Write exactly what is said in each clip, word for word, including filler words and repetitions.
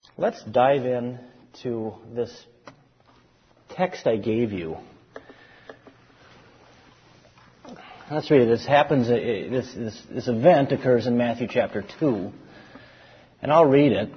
Let's dive in to this text I gave you. Let's read it. This happens, this, this, this event occurs in Matthew chapter two. And I'll read it.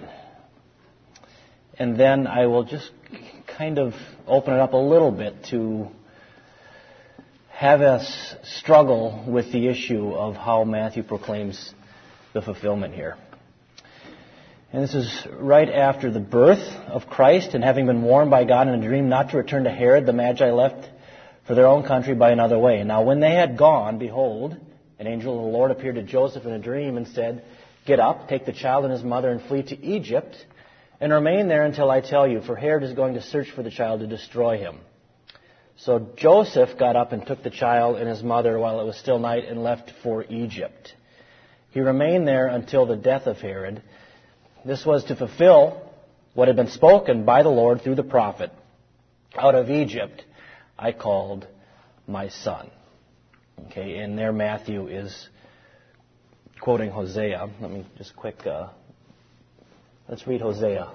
And then I will just kind of open it up a little bit to have us struggle with the issue of how Matthew proclaims the fulfillment here. And this is right after the birth of Christ, and having been warned by God in a dream not to return to Herod, the Magi left for their own country by another way. Now when they had gone, behold, an angel of the Lord appeared to Joseph in a dream and said, "Get up, take the child and his mother and flee to Egypt, and remain there until I tell you, for Herod is going to search for the child to destroy him." So Joseph got up and took the child and his mother while it was still night and left for Egypt. He remained there until the death of Herod. This was to fulfill what had been spoken by the Lord through the prophet. "Out of Egypt I called my son." Okay, and there Matthew is quoting Hosea. Let me just quick, uh, let's read Hosea.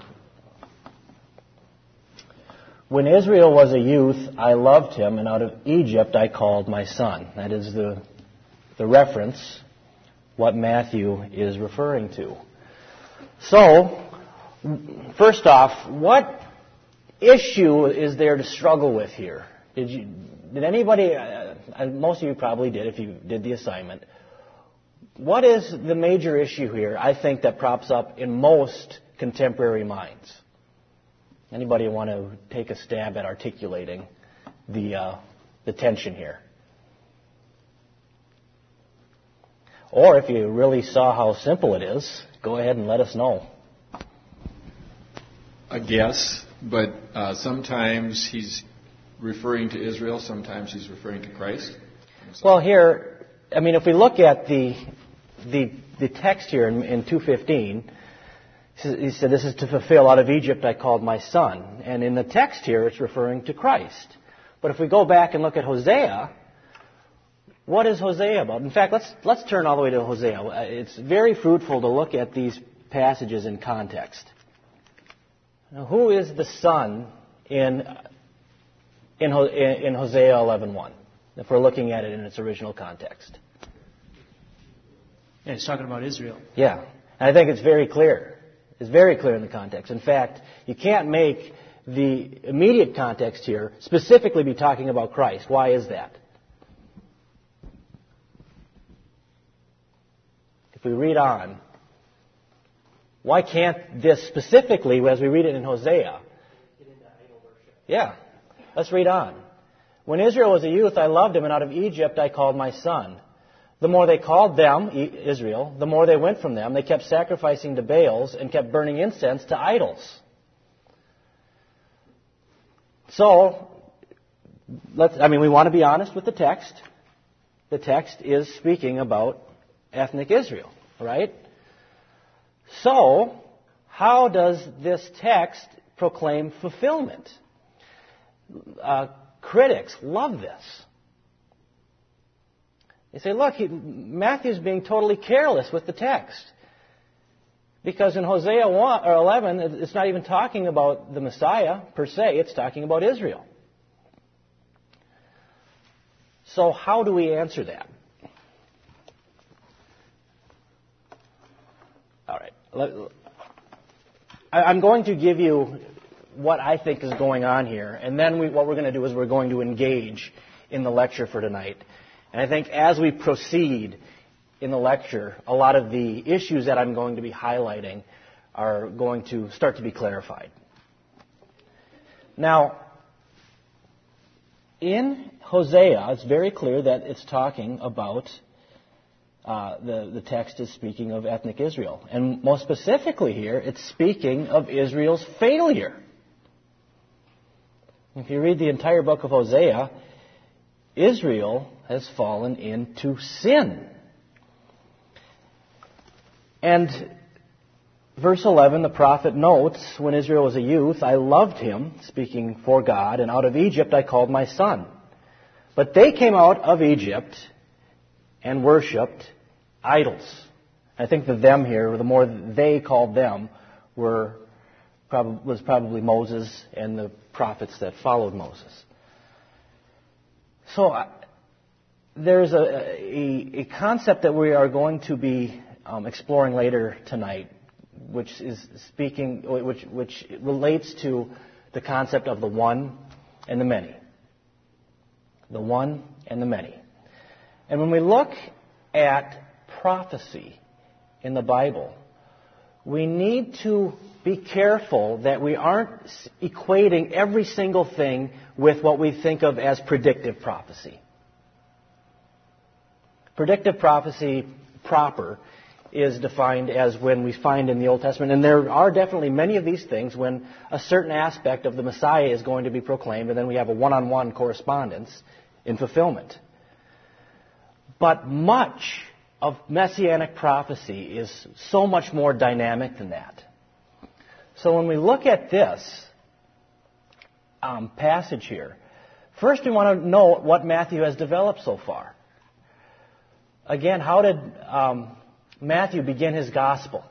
"When Israel was a youth, I loved him, and out of Egypt I called my son." That is the, the reference, what Matthew is referring to. So, first off, what issue is there to struggle with here? Did you, did anybody, uh, most of you probably did if you did the assignment. What is the major issue here, I think, that props up in most contemporary minds? Anybody want to take a stab at articulating the uh, the tension here? Or if you really saw how simple it is, go ahead and let us know. A guess, but uh, sometimes he's referring to Israel, sometimes he's referring to Christ. Well, here, I mean, if we look at the the, the text here in, in two fifteen, he said, "This is to fulfill, out of Egypt I called my son." And in the text here, it's referring to Christ. But if we go back and look at Hosea, what is Hosea about? In fact, let's let's turn all the way to Hosea. It's very fruitful to look at these passages in context. Now, who is the son in in, in Hosea eleven one? If we're looking at it in its original context. Yeah, he's talking about Israel. Yeah, and I think it's very clear. It's very clear in the context. In fact, you can't make the immediate context here specifically be talking about Christ. Why is that? If we read on, why can't this specifically, as we read it in Hosea? Yeah, let's read on. "When Israel was a youth, I loved him, and out of Egypt I called my son. The more they called them, Israel, the more they went from them. They kept sacrificing to Baals and kept burning incense to idols." So, let's, I mean, we want to be honest with the text. The text is speaking about ethnic Israel, right? So, how does this text proclaim fulfillment? Uh, critics love this. They say, look, he, Matthew's being totally careless with the text. Because in Hosea one, or eleven, it's not even talking about the Messiah per se, it's talking about Israel. So how do we answer that? All right. I'm going to give you what I think is going on here, and then we, what we're going to do is we're going to engage in the lecture for tonight. And I think as we proceed in the lecture, a lot of the issues that I'm going to be highlighting are going to start to be clarified. Now, in Hosea, it's very clear that it's talking about, uh, the, the text is speaking of ethnic Israel. And most specifically here, it's speaking of Israel's failure. If you read the entire book of Hosea, Israel has fallen into sin. And verse eleven, the prophet notes, "When Israel was a youth, I loved him," speaking for God, "and out of Egypt I called my son. But they came out of Egypt and worshipped idols." I think the them here, the more they called them, were prob- was probably Moses and the prophets that followed Moses. So uh, there's a, a, a concept that we are going to be um, exploring later tonight, which is speaking, which, which relates to the concept of the one and the many. The one and the many. And when we look at prophecy in the Bible, we need to be careful that we aren't equating every single thing with what we think of as predictive prophecy. Predictive prophecy proper is defined as when we find in the Old Testament, and there are definitely many of these things when a certain aspect of the Messiah is going to be proclaimed, and then we have a one-on-one correspondence in fulfillment. But much of messianic prophecy is so much more dynamic than that. So when we look at this um, passage here, first we want to know what Matthew has developed so far. Again, how did um, Matthew begin his gospel?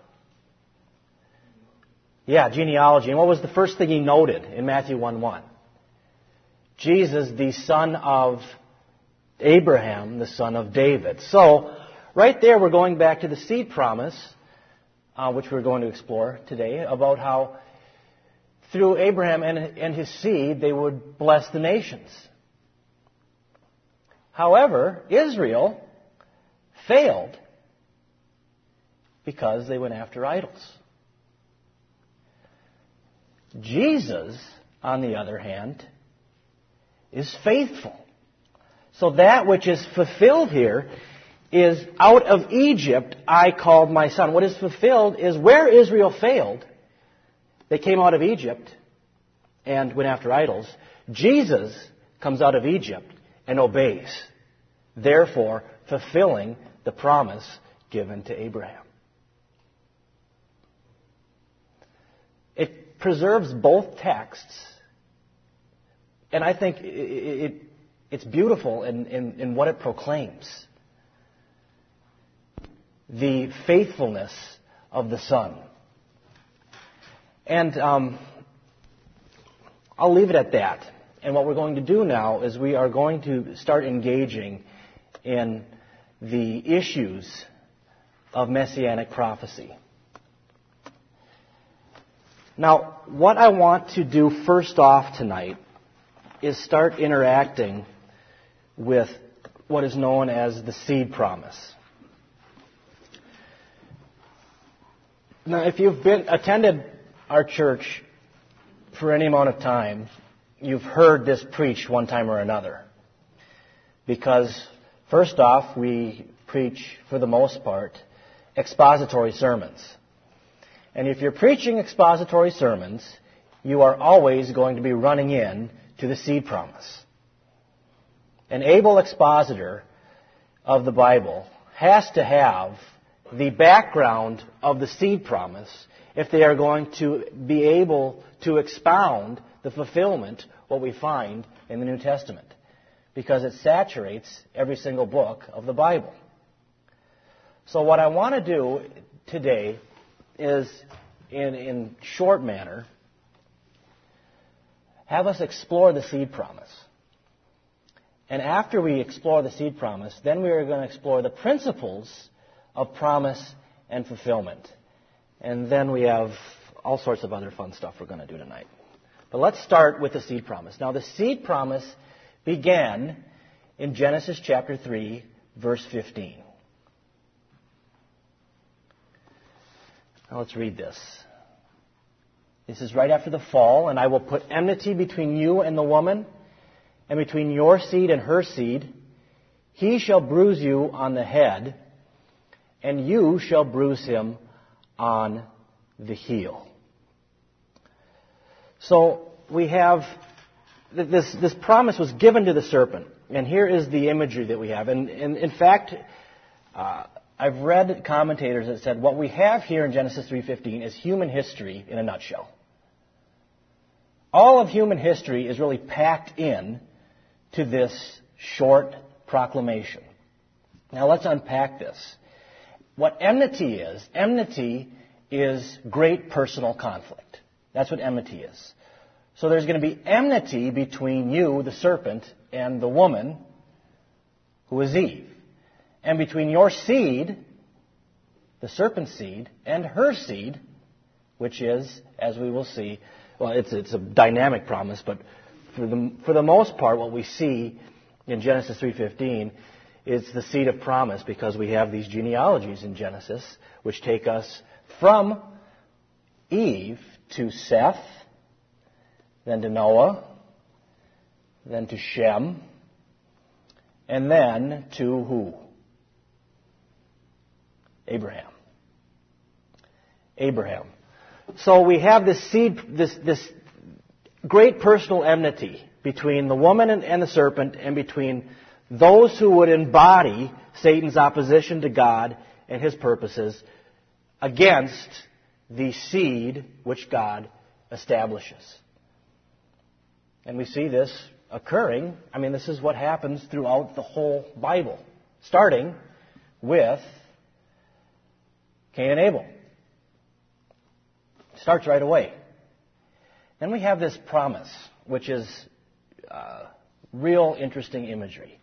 Yeah, genealogy. And what was the first thing he noted in Matthew one one? Jesus, the son of Abraham, the son of David. So, right there we're going back to the seed promise, uh, which we're going to explore today, about how through Abraham and, and his seed they would bless the nations. However, Israel failed because they went after idols. Jesus, on the other hand, is faithful. So that which is fulfilled here is, out of Egypt I called my son. What is fulfilled is where Israel failed. They came out of Egypt and went after idols. Jesus comes out of Egypt and obeys, therefore fulfilling the promise given to Abraham. It preserves both texts, and I think it, it, it's beautiful in, in, in what it proclaims. The faithfulness of the Son. And um, I'll leave it at that. And what we're going to do now is we are going to start engaging in the issues of messianic prophecy. Now, what I want to do first off tonight is start interacting with what is known as the seed promise. Now, if you've been attended our church for any amount of time, you've heard this preached one time or another. Because, first off, we preach, for the most part, expository sermons. And if you're preaching expository sermons, you are always going to be running in to the seed promise. An able expositor of the Bible has to have the background of the seed promise if they are going to be able to expound the fulfillment, what we find in the New Testament, because it saturates every single book of the Bible. So what I want to do today is, in, in short manner, have us explore the seed promise. And after we explore the seed promise, then we are going to explore the principles of promise and fulfillment. And then we have all sorts of other fun stuff we're going to do tonight. But let's start with the seed promise. Now, the seed promise began in Genesis chapter three, verse fifteen. Now, let's read this. This is right after the fall. And I will put enmity between you and the woman, and between your seed and her seed. He shall bruise you on the head, and you shall bruise him on the heel. So we have this, this promise was given to the serpent. And here is the imagery that we have. And, and in fact, uh, I've read commentators that said what we have here in Genesis three fifteen is human history in a nutshell. All of human history is really packed in to this short proclamation. Now let's unpack this. What enmity is, enmity is great personal conflict. That's what enmity is. So there's going to be enmity between you, the serpent, and the woman, who is Eve. And between your seed, the serpent's seed, and her seed, which is, as we will see, well, it's, it's a dynamic promise, but for the, for the most part, what we see in Genesis three fifteen is the seed of promise, because we have these genealogies in Genesis which take us from Eve to Seth, then to Noah, then to Shem, and then to who? Abraham. Abraham. So we have this seed, this, this great personal enmity between the woman and, and the serpent, and between those who would embody Satan's opposition to God and his purposes against the seed which God establishes. And we see this occurring. I mean, this is what happens throughout the whole Bible, starting with Cain and Abel. It starts right away. Then we have this promise, which is uh, real interesting imagery.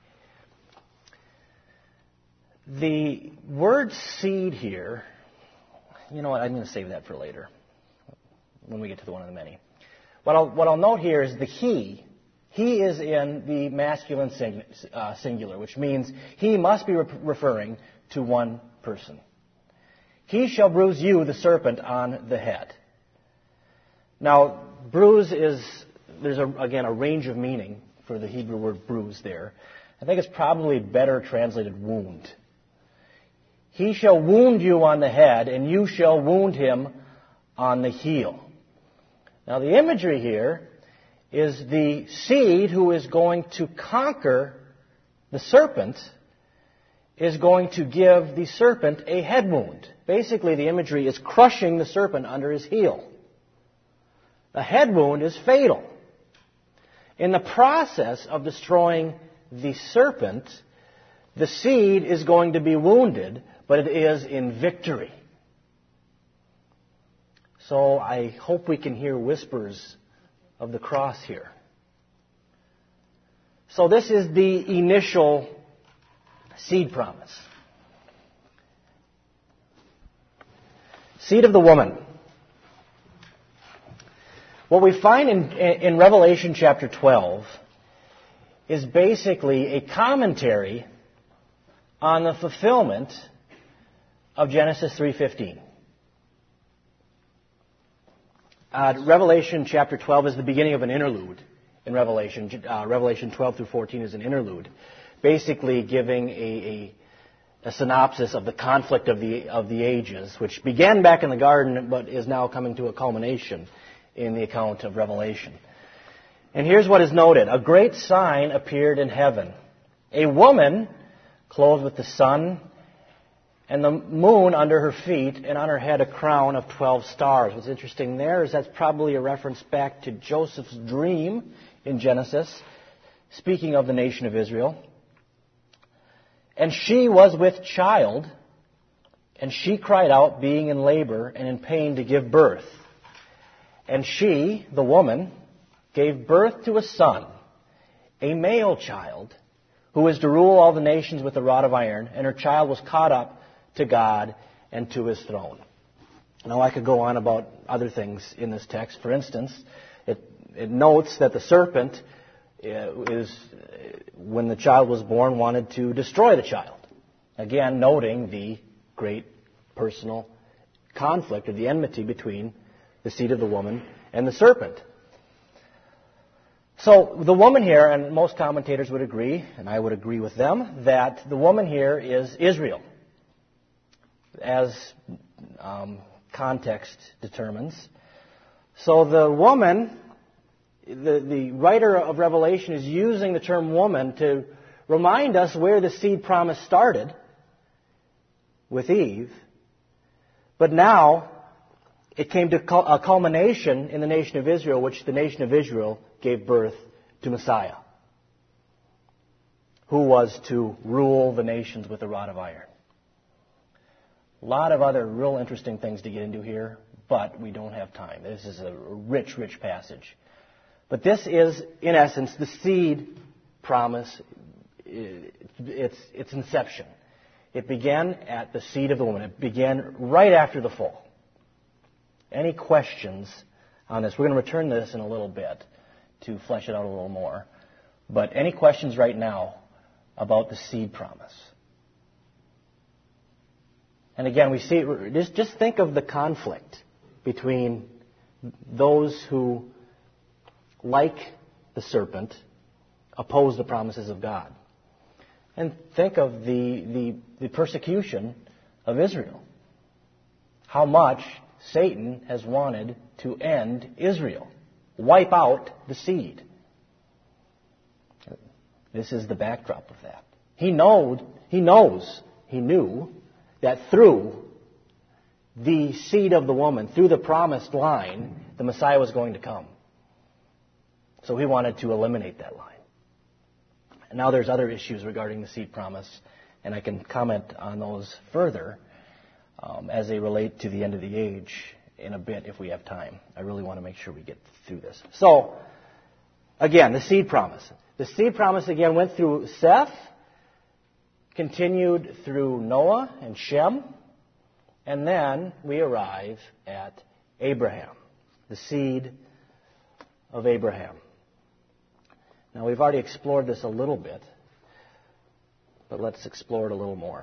The word seed here, you know what, I'm going to save that for later, when we get to the one of the many. What I'll, what I'll note here is the he. He is in the masculine sing, uh, singular, which means he must be re- referring to one person. He shall bruise you, the serpent, on the head. Now, bruise is, there's a, again a range of meaning for the Hebrew word bruise there. I think it's probably better translated wound. He shall wound you on the head, and you shall wound him on the heel. Now, the imagery here is the seed who is going to conquer the serpent is going to give the serpent a head wound. Basically, the imagery is crushing the serpent under his heel. A head wound is fatal. In the process of destroying the serpent, the seed is going to be wounded, but it is in victory. So I hope we can hear whispers of the cross here. So this is the initial seed promise. Seed of the woman. What we find in, in Revelation chapter twelve is basically a commentary on the fulfillment of Genesis three fifteen. Uh, Revelation chapter twelve is the beginning of an interlude in Revelation. Uh, Revelation twelve through fourteen is an interlude, basically giving a, a, a synopsis of the conflict of the of the ages, which began back in the garden but is now coming to a culmination in the account of Revelation. And here's what is noted. A great sign appeared in heaven. A woman clothed with the sun and the moon under her feet, and on her head a crown of twelve stars. What's interesting there is that's probably a reference back to Joseph's dream in Genesis, speaking of the nation of Israel. And she was with child, and she cried out, being in labor and in pain to give birth. And she, the woman, gave birth to a son, a male child, who is to rule all the nations with a rod of iron, and her child was caught up to God and to his throne. Now, I could go on about other things in this text. For instance, it, it notes that the serpent is, when the child was born, wanted to destroy the child. Again, noting the great personal conflict or the enmity between the seed of the woman and the serpent. So the woman here, and most commentators would agree, and I would agree with them, that the woman here is Israel, as um, context determines. So the woman, the, the writer of Revelation is using the term woman to remind us where the seed promise started with Eve, but now it came to a culmination in the nation of Israel, which the nation of Israel gave birth to Messiah, who was to rule the nations with a rod of iron. A lot of other real interesting things to get into here, but we don't have time. This is a rich, rich passage. But this is, in essence, the seed promise, its, its inception. It began at the seed of the woman. It began right after the fall. Any questions on this? We're going to return to this in a little bit to flesh it out a little more. But any questions right now about the seed promise? And again, we see, just, just think of the conflict between those who, like the serpent, oppose the promises of God. And think of the, the, the persecution of Israel. How much Satan has wanted to end Israel, wipe out the seed. This is the backdrop of that. He knowed, he knows, he knew that through the seed of the woman, through the promised line, the Messiah was going to come. So he wanted to eliminate that line. And now there's other issues regarding the seed promise, and I can comment on those further um, as they relate to the end of the age in a bit if we have time. I really want to make sure we get through this. So, again, the seed promise. The seed promise again went through Seth, continued through Noah and Shem, and then we arrive at Abraham, the seed of Abraham. Now, we've already explored this a little bit, but let's explore it a little more.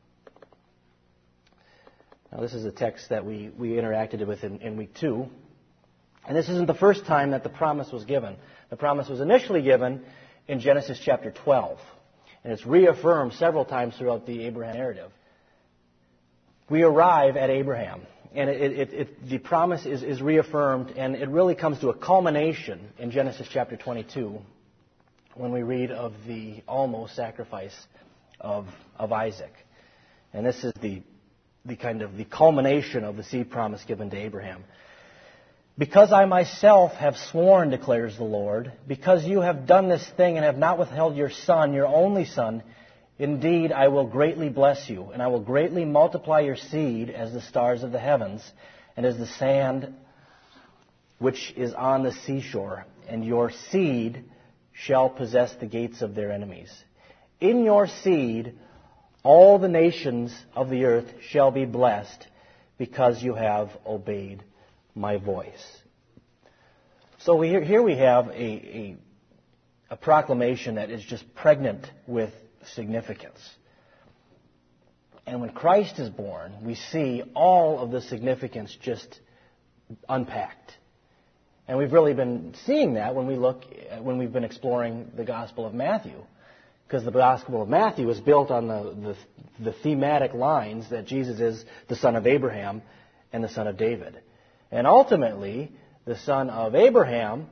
Now, this is a text that we, we interacted with in, in week two. And this isn't the first time that the promise was given. The promise was initially given in Genesis chapter twelve. And it's reaffirmed several times throughout the Abraham narrative. We arrive at Abraham. And it, it, it, the promise is, is reaffirmed, and it really comes to a culmination in Genesis chapter twenty-two when we read of the almost sacrifice of, of Isaac. And this is the, the kind of the culmination of the seed promise given to Abraham. Because I myself have sworn, declares the Lord, because you have done this thing and have not withheld your son, your only son, indeed I will greatly bless you, and I will greatly multiply your seed as the stars of the heavens, and as the sand which is on the seashore, and your seed shall possess the gates of their enemies. In your seed all the nations of the earth shall be blessed, because you have obeyed my voice. So we, here we have a, a, a proclamation that is just pregnant with significance. And when Christ is born, we see all of the significance just unpacked. And we've really been seeing that when we look, when we've been exploring the Gospel of Matthew. Because the Gospel of Matthew is built on the, the, the thematic lines that Jesus is the son of Abraham and the son of David. And ultimately, the son of Abraham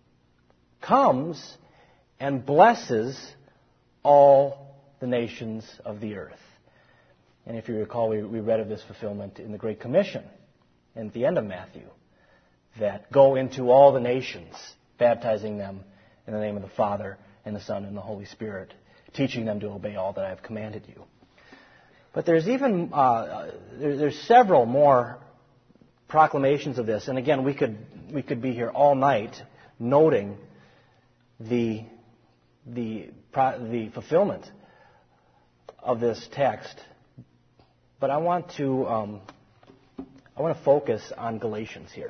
comes and blesses all the nations of the earth. And if you recall, we, we read of this fulfillment in the Great Commission at the end of Matthew, that go into all the nations, baptizing them in the name of the Father and the Son and the Holy Spirit, teaching them to obey all that I have commanded you. But there's even uh, there, there's several more proclamations of this, and again, we could we could be here all night noting the the the fulfillment of this text. But I want to um, I want to focus on Galatians here.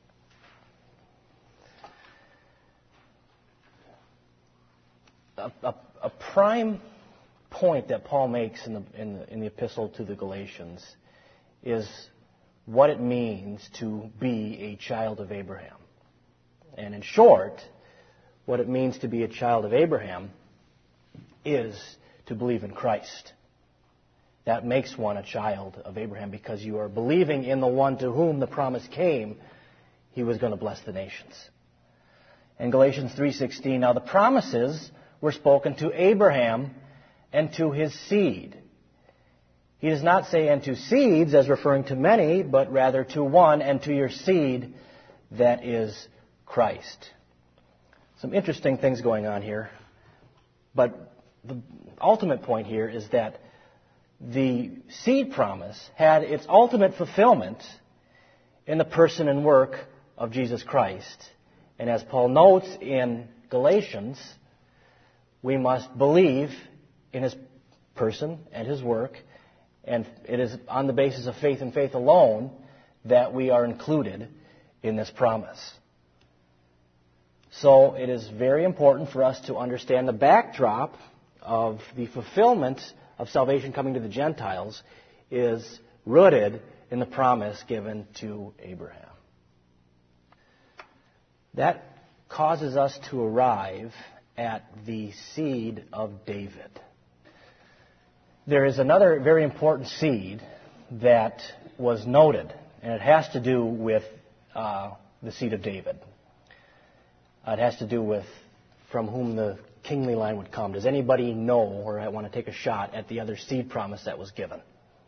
A, a, a prime point that Paul makes in the, in the in the epistle to the Galatians is what it means to be a child of Abraham. And in short, what it means to be a child of Abraham is to believe in Christ. That makes one a child of Abraham, because you are believing in the one to whom the promise came. He was going to bless the nations. In Galatians three sixteen, now the promises were spoken to Abraham and to his seed. He does not say, and to seeds, as referring to many, but rather to one, and to your seed, that is Christ. Some interesting things going on here. But the ultimate point here is that the seed promise had its ultimate fulfillment in the person and work of Jesus Christ. And as Paul notes in Galatians, we must believe in his person and his work, and it is on the basis of faith and faith alone that we are included in this promise. So it is very important for us to understand the backdrop of the fulfillment of salvation coming to the Gentiles is rooted in the promise given to Abraham. That causes us to arrive at the seed of David. There is another very important seed that was noted, and it has to do with uh, the seed of David. Uh, it has to do with from whom the kingly line would come. Does anybody know or want to take a shot at the other seed promise that was given?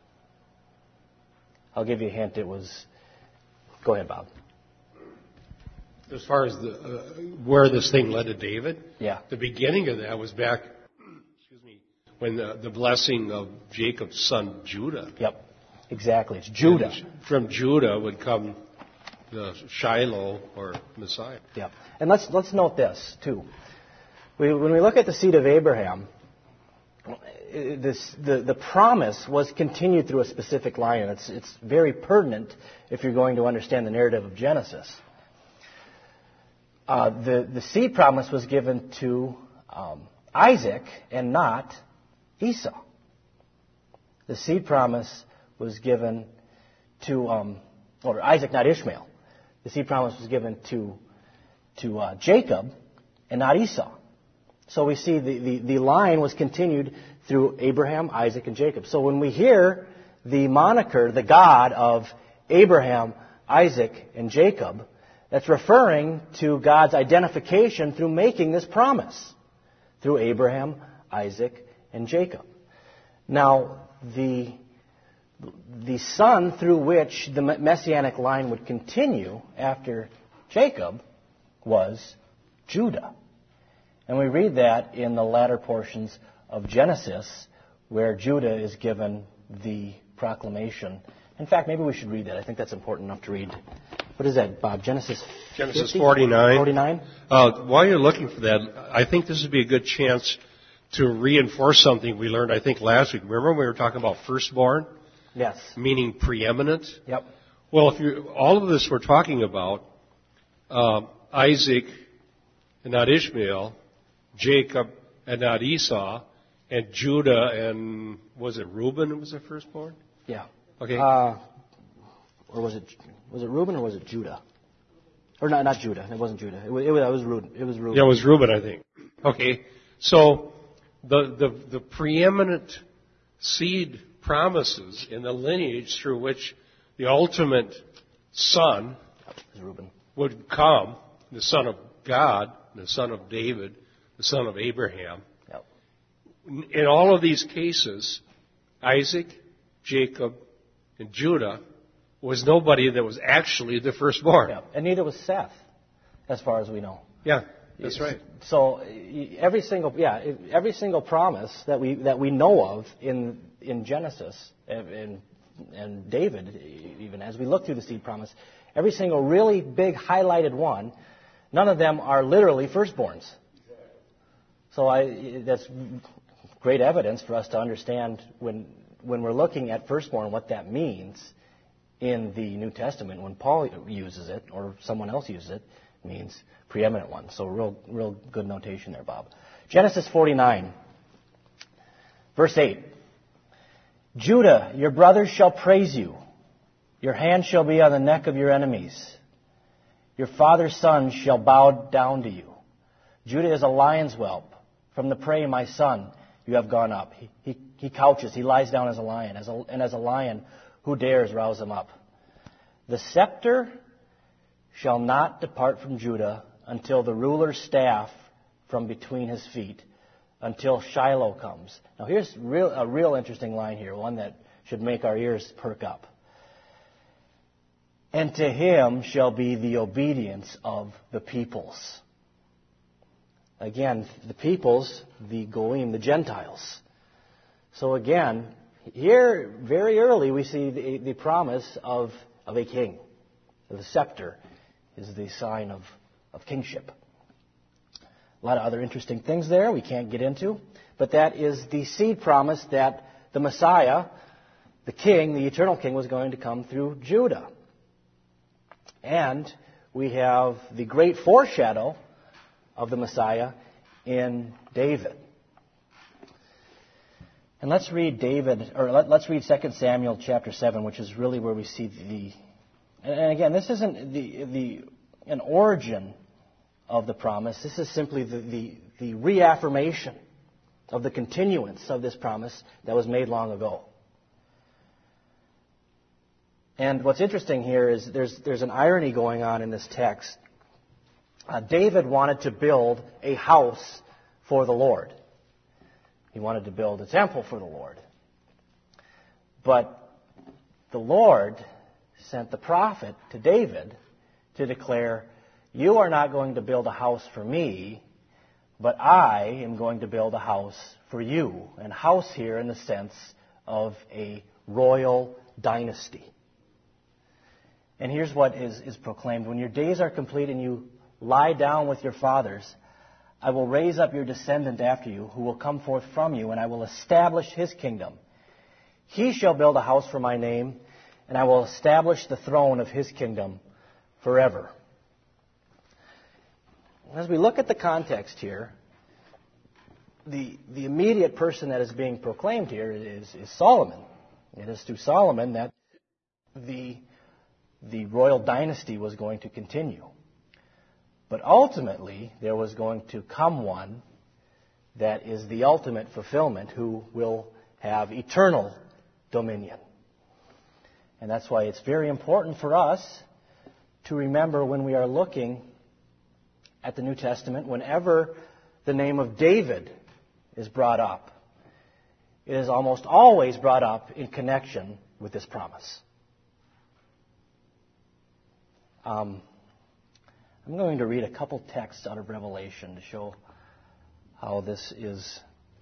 I'll give you a hint. It was... Go ahead, Bob. As far as the uh, where this thing led to David, yeah, the beginning of that was back, excuse me, when the, the blessing of Jacob's son Judah. Yep, exactly. It's Judah. And from Judah would come the Shiloh or Messiah. Yep. And let's let's note this too. We, when we look at the seed of Abraham, this, the the promise was continued through a specific line, and it's it's very pertinent if you're going to understand the narrative of Genesis. Uh, the, the seed promise was given to um, Isaac and not Esau. The seed promise was given to, um, or Isaac, not Ishmael. The seed promise was given to to uh, Jacob and not Esau. So we see the, the, the line was continued through Abraham, Isaac, and Jacob. So when we hear the moniker, the God of Abraham, Isaac, and Jacob, that's referring to God's identification through making this promise through Abraham, Isaac, and Jacob. Now, the, the son through which the messianic line would continue after Jacob was Judah. And we read that in the latter portions of Genesis, where Judah is given the proclamation. In fact, maybe we should read that. I think that's important enough to read. What is that, Bob? Genesis Genesis forty-nine. forty-nine? Uh, while you're looking for that, I think this would be a good chance to reinforce something we learned, I think, last week. Remember when we were talking about firstborn? Yes. Meaning preeminent? Yep. Well, if you all of this we're talking about, uh, Isaac and not Ishmael, Jacob and not Esau, and Judah and, was it Reuben was the firstborn? Yeah. Okay. Uh, or was it was it Reuben or was it Judah? Or not not Judah. It wasn't Judah. It was it was, it was Reuben. It was Reuben. Yeah, it was Reuben, I think. Okay. So the the the preeminent seed promises in the lineage through which the ultimate son would come, the son of God, the son of David, the son of Abraham. Yep. In all of these cases, Isaac, Jacob, and Judah was nobody that was actually the firstborn. Yeah. And neither was Seth, as far as we know. Yeah, that's right. So every single yeah every single promise that we that we know of in in Genesis and and David, even as we look through the seed promise, every single really big highlighted one, none of them are literally firstborns. So I that's great evidence for us to understand when when we're looking at firstborn what that means in the New Testament. When Paul uses it or someone else uses it, it means preeminent one. So real real good notation there, Bob. Genesis forty-nine, verse eight. Judah, your brothers shall praise you. Your hand shall be on the neck of your enemies. Your father's sons shall bow down to you. Judah is a lion's whelp. From the prey, my son, you have gone up. He, he, he couches, he lies down as a lion, as a, and as a lion, who dares rouse him up? The scepter shall not depart from Judah until the ruler's staff from between his feet, until Shiloh comes. Now here's real, a real interesting line here, one that should make our ears perk up. And to him shall be the obedience of the peoples. Again, the peoples, the Goyim, the Gentiles. So again, here very early we see the, the promise of, of a king. The scepter is the sign of, of kingship. A lot of other interesting things there we can't get into, but that is the seed promise that the Messiah, the king, the eternal king, was going to come through Judah. And we have the great foreshadow of the Messiah in David. And let's read David, or let, let's read Second Samuel chapter seven, which is really where we see the, and again, this isn't the, the an origin of the promise. This is simply the, the, the reaffirmation of the continuance of this promise that was made long ago. And what's interesting here is there's, there's an irony going on in this text. Uh, David wanted to build a house for the Lord. He wanted to build a temple for the Lord. But the Lord sent the prophet to David to declare, you are not going to build a house for me, but I am going to build a house for you. And house here in the sense of a royal dynasty. And here's what is, is proclaimed. When your days are complete and you lie down with your fathers, I will raise up your descendant after you, who will come forth from you, and I will establish his kingdom. He shall build a house for my name, and I will establish the throne of his kingdom forever. As we look at the context here, the, the immediate person that is being proclaimed here is, is Solomon. It is through Solomon that the, the royal dynasty was going to continue. But ultimately, there was going to come one that is the ultimate fulfillment, who will have eternal dominion. And that's why it's very important for us to remember when we are looking at the New Testament, whenever the name of David is brought up, it is almost always brought up in connection with this promise. Um, I'm going to read a couple texts out of Revelation to show how this is.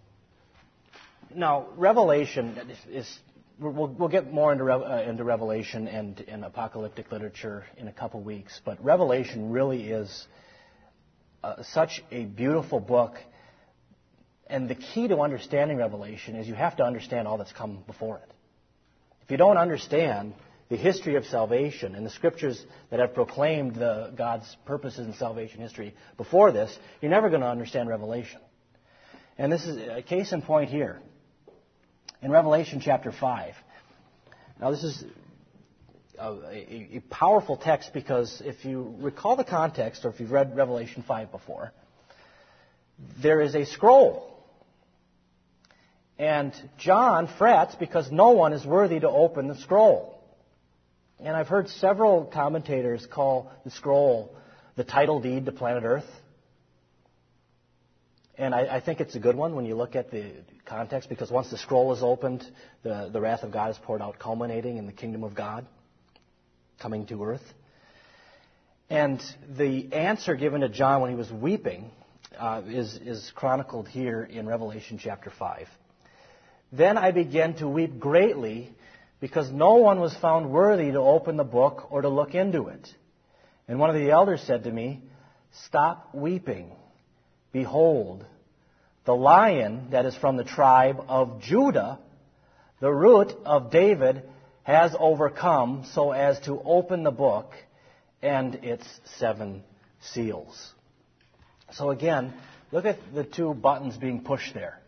Now, Revelation is, is we'll, we'll get more into, uh, into Revelation and, and apocalyptic literature in a couple weeks, but Revelation really is uh, such a beautiful book. And the key to understanding Revelation is you have to understand all that's come before it. If you don't understand the history of salvation and the scriptures that have proclaimed the, God's purposes in salvation history before this, you're never going to understand Revelation. And this is a case in point here. In Revelation chapter five. Now this is a, a, a powerful text because if you recall the context, or if you've read Revelation five before, there is a scroll. And John frets because no one is worthy to open the scroll. And I've heard several commentators call the scroll the title deed to planet Earth. And I, I think it's a good one when you look at the context, because once the scroll is opened, the, the wrath of God is poured out, culminating in the kingdom of God coming to earth. And the answer given to John when he was weeping uh, is, is chronicled here in Revelation chapter five. Then I began to weep greatly, because no one was found worthy to open the book or to look into it. And one of the elders said to me, stop weeping. Behold, the Lion that is from the tribe of Judah, the root of David, has overcome so as to open the book and its seven seals. So again, look at the two buttons being pushed there.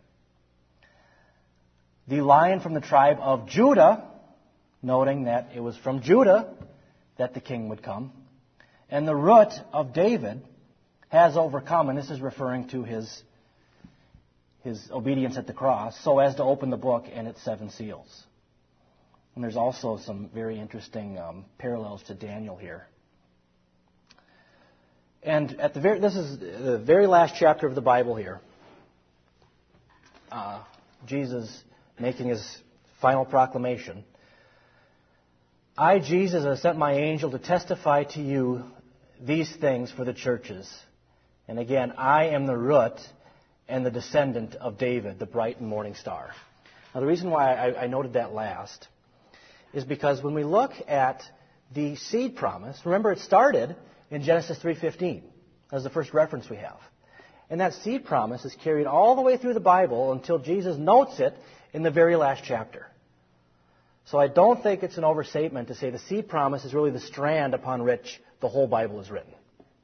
The Lion from the tribe of Judah, noting that it was from Judah that the king would come. And the root of David has overcome, and this is referring to his, his obedience at the cross, so as to open the book and its seven seals. And there's also some very interesting um, parallels to Daniel here. And at the very, this is the very last chapter of the Bible here. Uh, Jesus making his final proclamation. I, Jesus, have sent my angel to testify to you these things for the churches. And again, I am the root and the descendant of David, the bright and morning star. Now, the reason why I, I noted that last is because when we look at the seed promise, remember it started in Genesis three fifteen. That's the first reference we have. And that seed promise is carried all the way through the Bible until Jesus notes it in the very last chapter. So I don't think it's an overstatement to say the seed promise is really the strand upon which the whole Bible is written.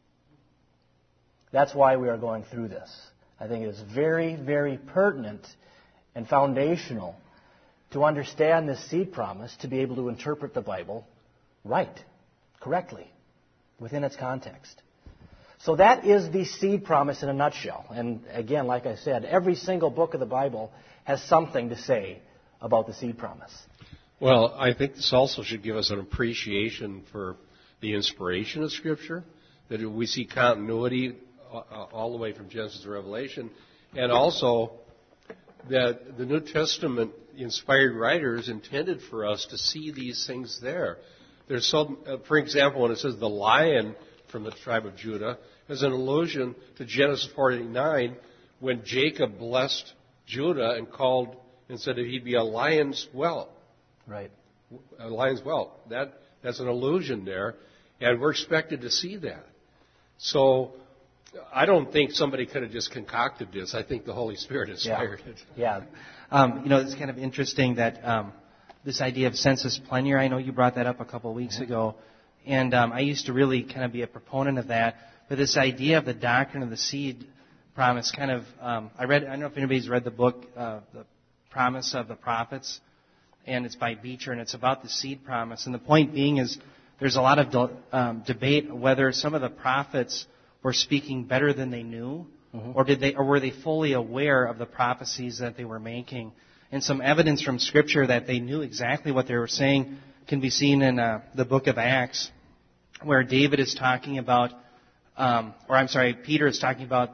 That's why we are going through this. I think it is very, very pertinent and foundational to understand this seed promise to be able to interpret the Bible right, correctly, within its context. So that is the seed promise in a nutshell. And again, like I said, every single book of the Bible has something to say about the seed promise. Well, I think this also should give us an appreciation for the inspiration of Scripture, that we see continuity all the way from Genesis to Revelation, and also that the New Testament inspired writers intended for us to see these things there. There's so, for example, when it says the lion from the tribe of Judah, is an allusion to Genesis forty-nine, when Jacob blessed Judah and called and said that he'd be a lion's whelp. Right. A lion's whelp. That that's an allusion there, and we're expected to see that. So I don't think somebody could have just concocted this. I think the Holy Spirit inspired yeah. it. Yeah. Um, you know, it's kind of interesting that um, this idea of sensus plenior, I know you brought that up a couple of weeks mm-hmm. ago, and um, I used to really kind of be a proponent of that. But this idea of the doctrine of the seed promise kind of, um, I read, I don't know if anybody's read the book, uh, The Promise of the Prophets, and it's by Beecher, and it's about the seed promise. And the point being is there's a lot of de- um, debate whether some of the prophets were speaking better than they knew, mm-hmm. or did they, or were they fully aware of the prophecies that they were making. And some evidence from Scripture that they knew exactly what they were saying can be seen in uh, the book of Acts, where David is talking about, um, or I'm sorry, Peter is talking about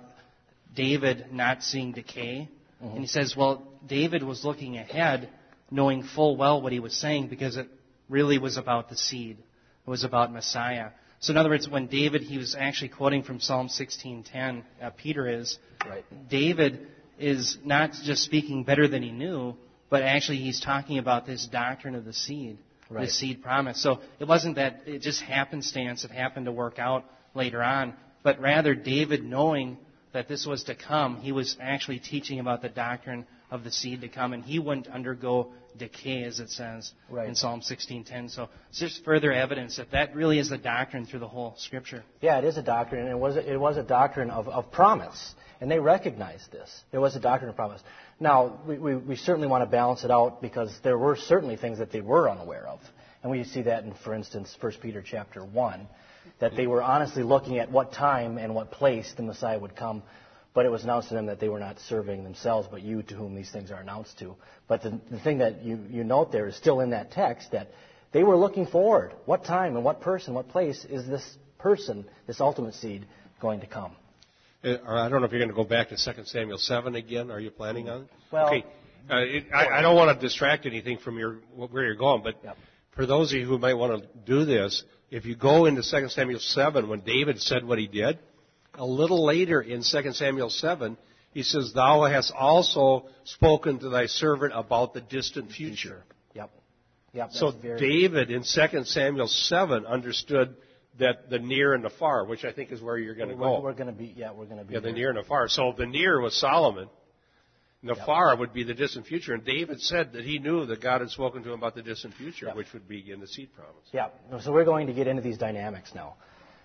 David not seeing decay. Mm-hmm. And he says, well, David was looking ahead, knowing full well what he was saying, because it really was about the seed. It was about Messiah. So in other words, when David, he was actually quoting from Psalm sixteen ten, uh, Peter is, right. David is not just speaking better than he knew, but actually he's talking about this doctrine of the seed, right. the seed promise. So it wasn't that it just happenstance, it happened to work out later on, but rather David, knowing that this was to come, he was actually teaching about the doctrine of the seed to come, and he wouldn't undergo decay, as it says right. in Psalm sixteen ten. So it's just further evidence that that really is the doctrine through the whole Scripture. Yeah, it is a doctrine, and it was a, it was a doctrine of, of promise, and they recognized this. It was a doctrine of promise. Now, we, we, we certainly want to balance it out, because there were certainly things that they were unaware of, and we see that in, for instance, First Peter chapter one, that they were honestly looking at what time and what place the Messiah would come. But it was announced to them that they were not serving themselves, but you to whom these things are announced to. But the, the thing that you, you note there is still in that text, that they were looking forward. What time and what person, what place is this person, this ultimate seed, going to come? Uh, I don't know if you're going to go back to Second Samuel seven again. Are you planning on it? Well, okay. Uh, it, I, I don't want to distract anything from your where you're going, but yep. for those of you who might want to do this, if you go into Second Samuel seven, when David said what he did, a little later in Second Samuel seven, he says, thou hast also spoken to thy servant about the distant future. Yep. Yep. So very... David in Second Samuel seven understood that the near and the far, which I think is where you're going to we're, go. We're going to be, yeah, we're going to be Yeah, the there. near and the far. So the near was Solomon, and the yep. far would be the distant future. And David said that he knew that God had spoken to him about the distant future, yep. which would be in the seed promise. Yeah. So we're going to get into these dynamics now.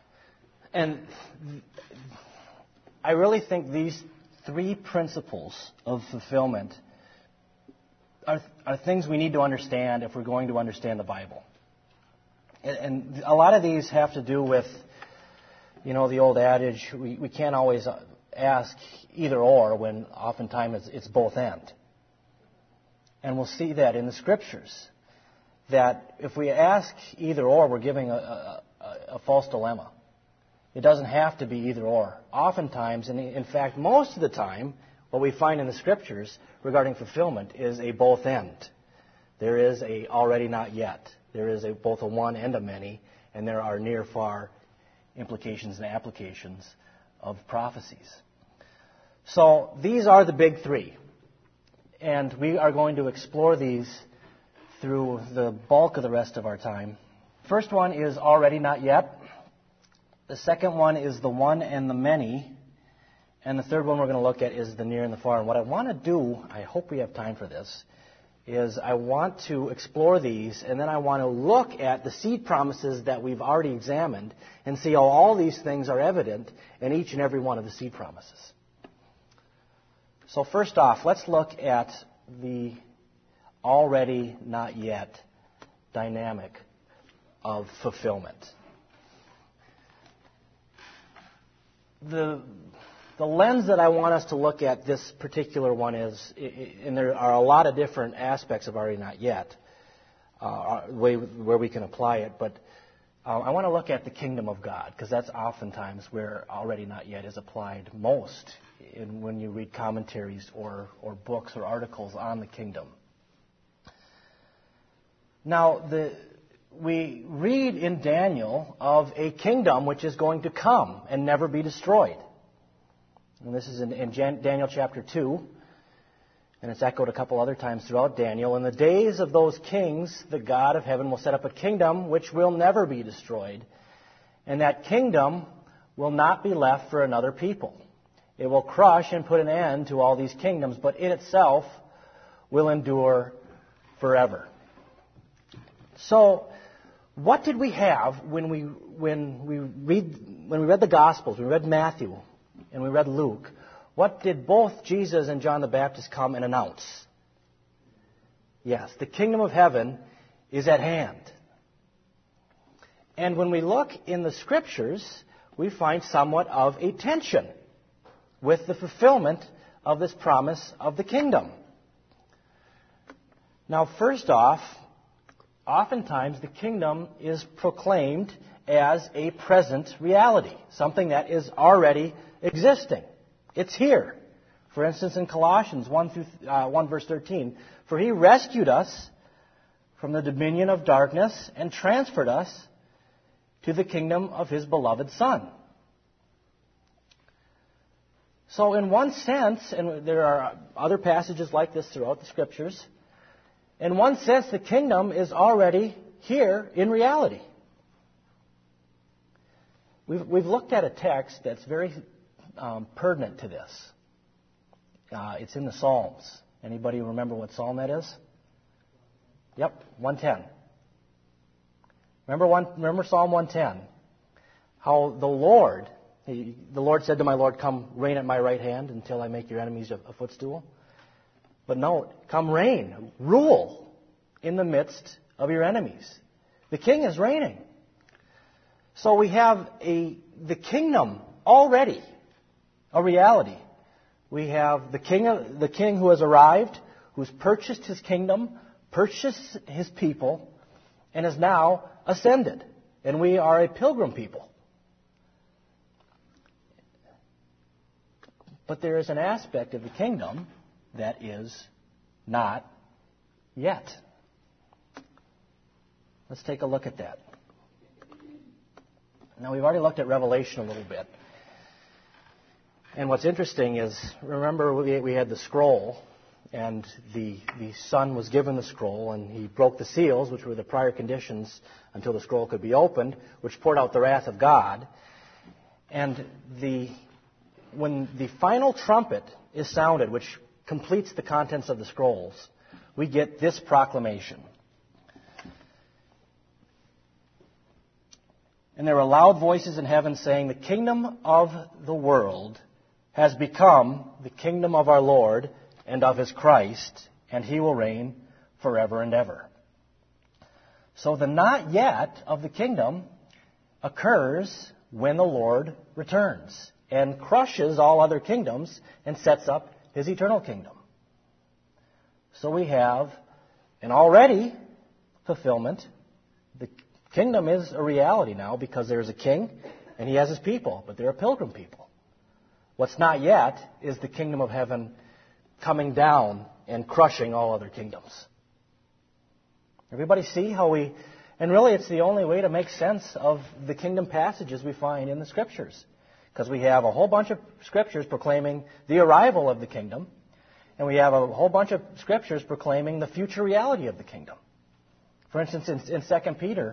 And I really think these three principles of fulfillment are, are things we need to understand if we're going to understand the Bible. And, and a lot of these have to do with, you know, the old adage, we, we can't always ask either or, when oftentimes it's, it's both and. And we'll see that in the Scriptures, that if we ask either or, we're giving a, a, a false dilemma. It doesn't have to be either or. Oftentimes, and in fact most of the time, what we find in the Scriptures regarding fulfillment is a both and. There is a already not yet. There is a both a one and a many, and there are near far implications and applications of prophecies. So these are the big three. And we are going to explore these through the bulk of the rest of our time first one is already, not yet. The second one is the one and the many. And the third one we're going to look at is the near and the far. And what I want to do, I hope we have time for this, is I want to explore these, and then I want to look at the seed promises that we've already examined and see how all these things are evident in each and every one of the seed promises. So first off, let's look at the already, not yet dynamic of fulfillment. The, the lens that I want us to look at this particular one is, and there are a lot of different aspects of already, not yet, uh, way, where we can apply it, but uh, I want to look at the kingdom of God, because that's oftentimes where already, not yet is applied most in, when you read commentaries or, or books or articles on the kingdom. Now, the, we read in Daniel of a kingdom which is going to come and never be destroyed. And this is in, in Jan, Daniel chapter two, and it's echoed a couple other times throughout Daniel. In the days of those kings, the God of heaven will set up a kingdom which will never be destroyed, and that kingdom will not be left for another people. It will crush and put an end to all these kingdoms, but in itself will endure forever. So, what did we have when we when we read when we read the Gospels, we read Matthew, and we read Luke? What did both Jesus and John the Baptist come and announce? Yes, the kingdom of heaven is at hand. And when we look in the Scriptures, we find somewhat of a tension with the fulfillment of this promise of the kingdom. Now, first off, oftentimes the kingdom is proclaimed as a present reality, something that is already existing. It's here. For instance, in Colossians one, through, uh, one verse thirteen, for he rescued us from the dominion of darkness and transferred us to the kingdom of his beloved Son. So in one sense, and there are other passages like this throughout the Scriptures, in one sense the kingdom is already here in reality. We've, we've looked at a text that's very um, pertinent to this. Uh, it's in the Psalms. Anybody remember what psalm that is? Yep, one ten. Remember, one, remember Psalm one ten? How the Lord... He, the Lord said to my Lord, come reign at my right hand until I make your enemies a, a footstool. But note, come reign, rule in the midst of your enemies. The king is reigning. So we have a the kingdom already, a reality. We have the king, of, the king who has arrived, who's purchased his kingdom, purchased his people, and is now ascended. And we are a pilgrim people. But there is an aspect of the kingdom that is not yet. Let's take a look at that. Now, we've already looked at Revelation a little bit. And what's interesting is, remember we, we had the scroll, and the, the Son was given the scroll, and he broke the seals, which were the prior conditions until the scroll could be opened, which poured out the wrath of God. And the... when the final trumpet is sounded, which completes the contents of the scrolls, we get this proclamation. And there were loud voices in heaven saying, the kingdom of the world has become the kingdom of our Lord and of his Christ, and he will reign forever and ever. So the not yet of the kingdom occurs when the Lord returns and crushes all other kingdoms and sets up his eternal kingdom. So we have an already fulfillment. The kingdom is a reality now because there is a king and he has his people, but they're a pilgrim people. What's not yet is the kingdom of heaven coming down and crushing all other kingdoms. Everybody see how we... And really it's the only way to make sense of the kingdom passages we find in the Scriptures. Because we have a whole bunch of scriptures proclaiming the arrival of the kingdom, and we have a whole bunch of scriptures proclaiming the future reality of the kingdom. For instance, in, in Second Peter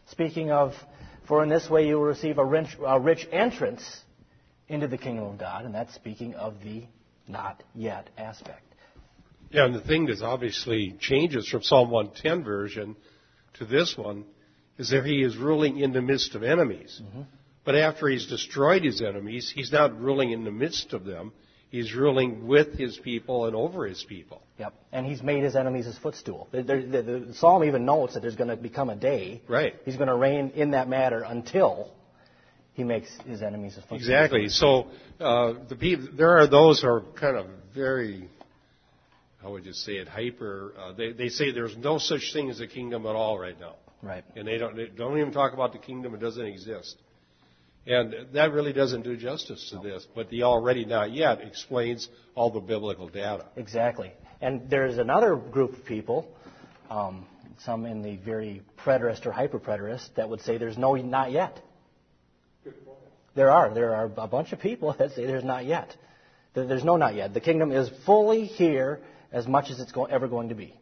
speaking of, for in this way you will receive a rich, a rich entrance into the kingdom of God, and that's speaking of the not yet aspect. Yeah, and the thing that obviously changes from Psalm one ten version to this one is that he is ruling in the midst of enemies. Mm-hmm. But after he's destroyed his enemies, he's not ruling in the midst of them. He's ruling with his people and over his people. Yep, and he's made his enemies his footstool. The, the, the, the Psalm even notes that there's going to become a day. Right. He's going to reign in that matter until he makes his enemies his footstool. Exactly. So uh, the people, there are those who are kind of very, how would you say it, hyper. Uh, they, they say there's no such thing as a kingdom at all right now. Right. And they don't, they don't even talk about the kingdom. It doesn't exist. And that really doesn't do justice to no. this. But the already not yet explains all the biblical data. Exactly. And there's another group of people, um, some in the very preterist or hyper-preterist, that would say there's no not yet. There are. There are a bunch of people that say there's not yet. There's no not yet. The kingdom is fully here as much as it's go- ever going to be.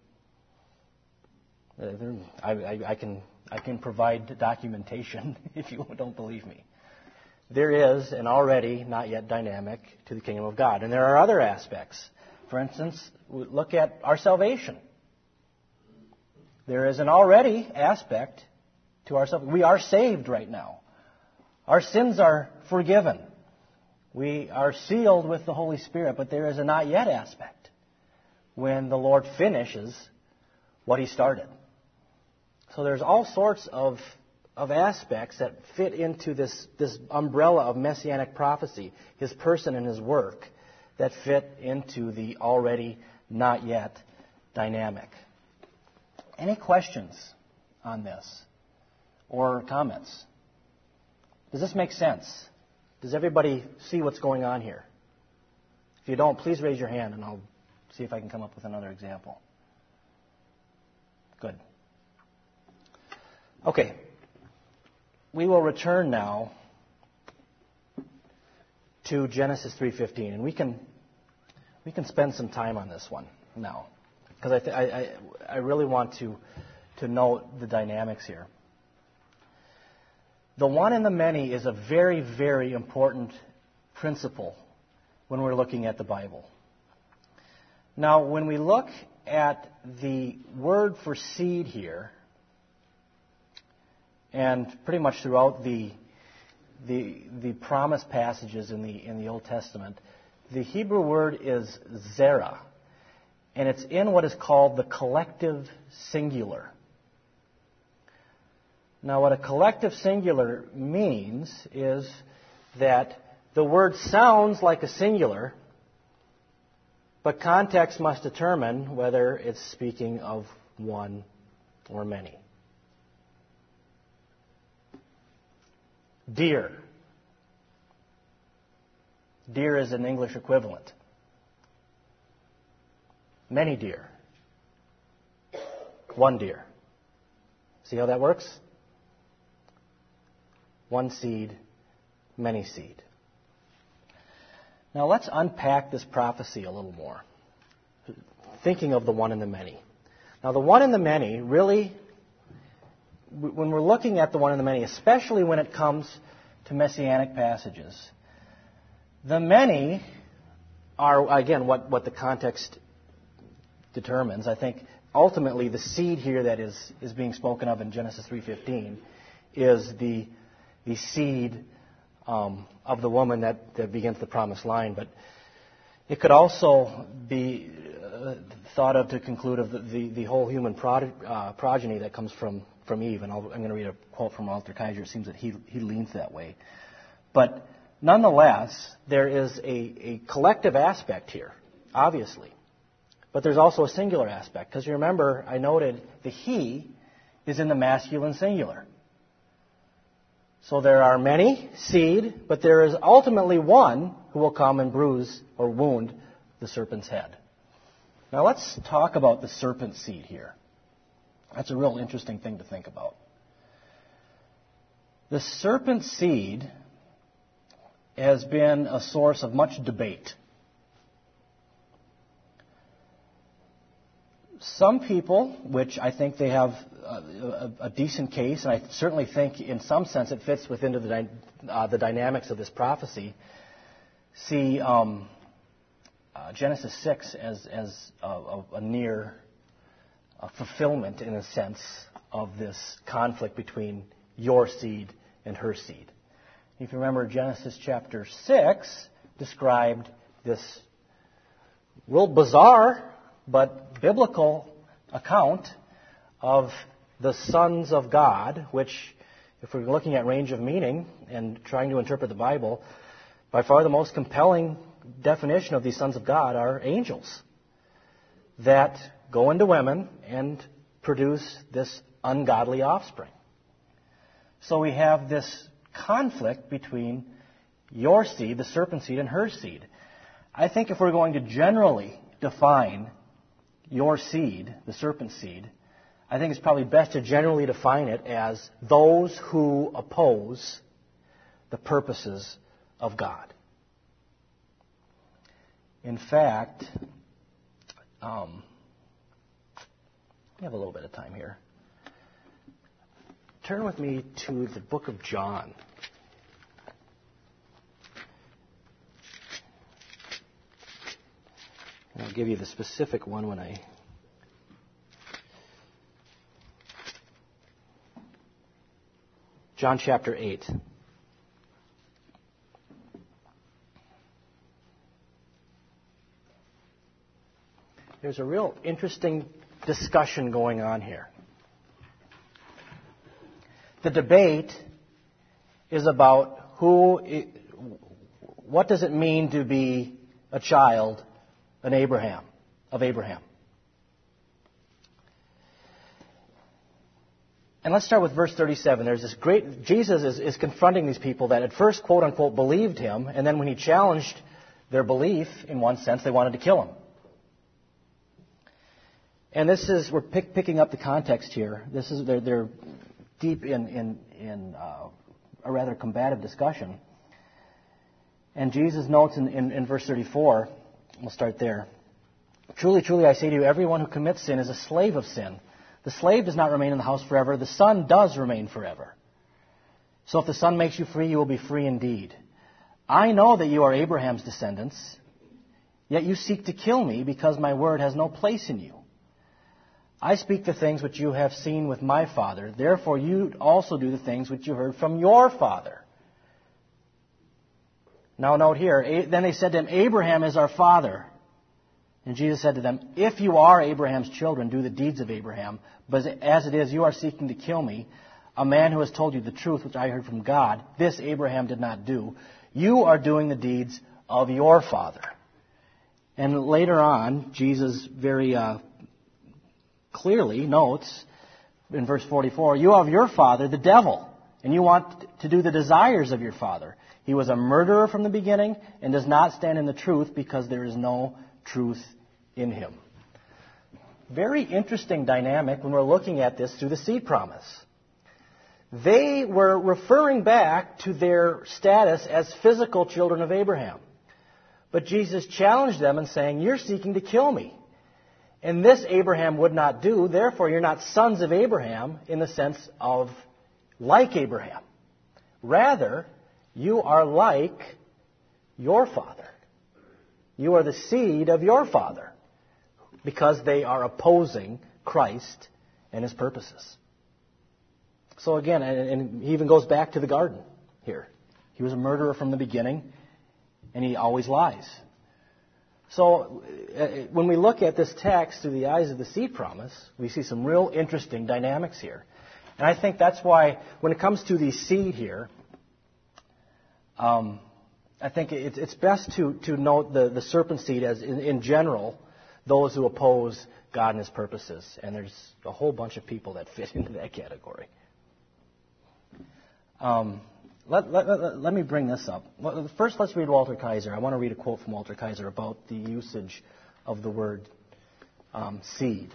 I, I, I can I can provide documentation if you don't believe me. There is an already not yet dynamic to the kingdom of God. And there are other aspects. For instance, look at our salvation. There is an already aspect to our salvation. We are saved right now. Our sins are forgiven. We are sealed with the Holy Spirit, but there is a not yet aspect when the Lord finishes what He started. So there's all sorts of of aspects that fit into this, this umbrella of messianic prophecy, His person and His work, that fit into the already not yet dynamic. Any questions on this or comments? Does this make sense? Does everybody see what's going on here? If you don't, please raise your hand and I'll see if I can come up with another example. Good. Okay. We will return now to Genesis three fifteen, and we can we can spend some time on this one now, because I, th- I, I I really want to to note the dynamics here. The one and the many is a very, very important principle when we're looking at the Bible. Now, when we look at the word for seed here, and pretty much throughout the the the promise passages in the in the Old Testament, the Hebrew word is zerah, and it's in what is called the collective singular. Now, what a collective singular means is that the word sounds like a singular, but context must determine whether it's speaking of one or many. Deer. Deer is an English equivalent. Many deer. One deer. See how that works? One seed, many seed. Now let's unpack this prophecy a little more, thinking of the one and the many. Now the one and the many really, when we're looking at the one and the many, especially when it comes to messianic passages, the many are, again, what, what the context determines. I think ultimately the seed here that is, is being spoken of in Genesis three fifteen is the, the seed um, of the woman that, that begins the promised line. But it could also be uh, thought of to conclude of the, the, the whole human prod, uh, progeny that comes from from Eve, and I'll, I'm going to read a quote from Walter Kaiser. It seems that he he leans that way. But nonetheless, there is a, a collective aspect here, obviously. But there's also a singular aspect, because you remember I noted the he is in the masculine singular. So there are many seed, but there is ultimately one who will come and bruise or wound the serpent's head. Now let's talk about the serpent seed here. That's a real interesting thing to think about. The serpent seed has been a source of much debate. some people, which I think they have a, a, a decent case, and I certainly think in some sense it fits within the, dy- uh, the dynamics of this prophecy, see um, uh, Genesis six as, as a, a, a near a fulfillment, in a sense, of this conflict between your seed and her seed. If you remember, Genesis chapter six described this real bizarre but biblical account of the sons of God, which, if we're looking at range of meaning and trying to interpret the Bible, by far the most compelling definition of these sons of God are angels that go into women and produce this ungodly offspring. So we have this conflict between your seed, the serpent seed, and her seed. I think if we're going to generally define your seed, the serpent seed, I think it's probably best to generally define it as those who oppose the purposes of God. In fact, um, we have a little bit of time here. Turn with me to the book of John. And I'll give you the specific one when I... John chapter eight. There's a real interesting discussion going on here. The debate is about who, what does it mean to be a child an Abraham, of Abraham. And let's start with verse thirty-seven. There's this great, Jesus is, is confronting these people that at first, quote unquote, believed him, and then when he challenged their belief, in one sense, they wanted to kill him. And this is, we're pick, picking up the context here. This is, they're, they're deep in, in, in uh, a rather combative discussion. And Jesus notes in, in, in verse thirty-four, we'll start there. Truly, truly, I say to you, everyone who commits sin is a slave of sin. The slave does not remain in the house forever. The son does remain forever. So if the son makes you free, you will be free indeed. I know that you are Abraham's descendants, yet you seek to kill me because my word has no place in you. I speak the things which you have seen with my father. Therefore, you also do the things which you heard from your father. Now note here, then they said to him, Abraham is our father. And Jesus said to them, if you are Abraham's children, do the deeds of Abraham. But as it is, you are seeking to kill me, a man who has told you the truth, which I heard from God. This Abraham did not do. You are doing the deeds of your father. And later on, Jesus very uh, clearly notes in verse forty-four, you are of your father, the devil, and you want to do the desires of your father. He was a murderer from the beginning and does not stand in the truth because there is no truth in him. Very interesting dynamic when we're looking at this through the seed promise. They were referring back to their status as physical children of Abraham. But Jesus challenged them and saying, you're seeking to kill me. And this Abraham would not do, therefore you're not sons of Abraham in the sense of like Abraham. Rather, you are like your father. You are the seed of your father because they are opposing Christ and his purposes. So again, and he even goes back to the garden here. He was a murderer from the beginning, and he always lies. So when we look at this text through the eyes of the seed promise, we see some real interesting dynamics here. And I think that's why when it comes to the seed here, um, I think it's, it's best to, to note the, the serpent seed as, in, in general, those who oppose God and his purposes. And there's a whole bunch of people that fit into that category. Um, let, let, let, let me bring this up. First, let's read Walter Kaiser. I want to read a quote from Walter Kaiser about the usage of the word um, seed.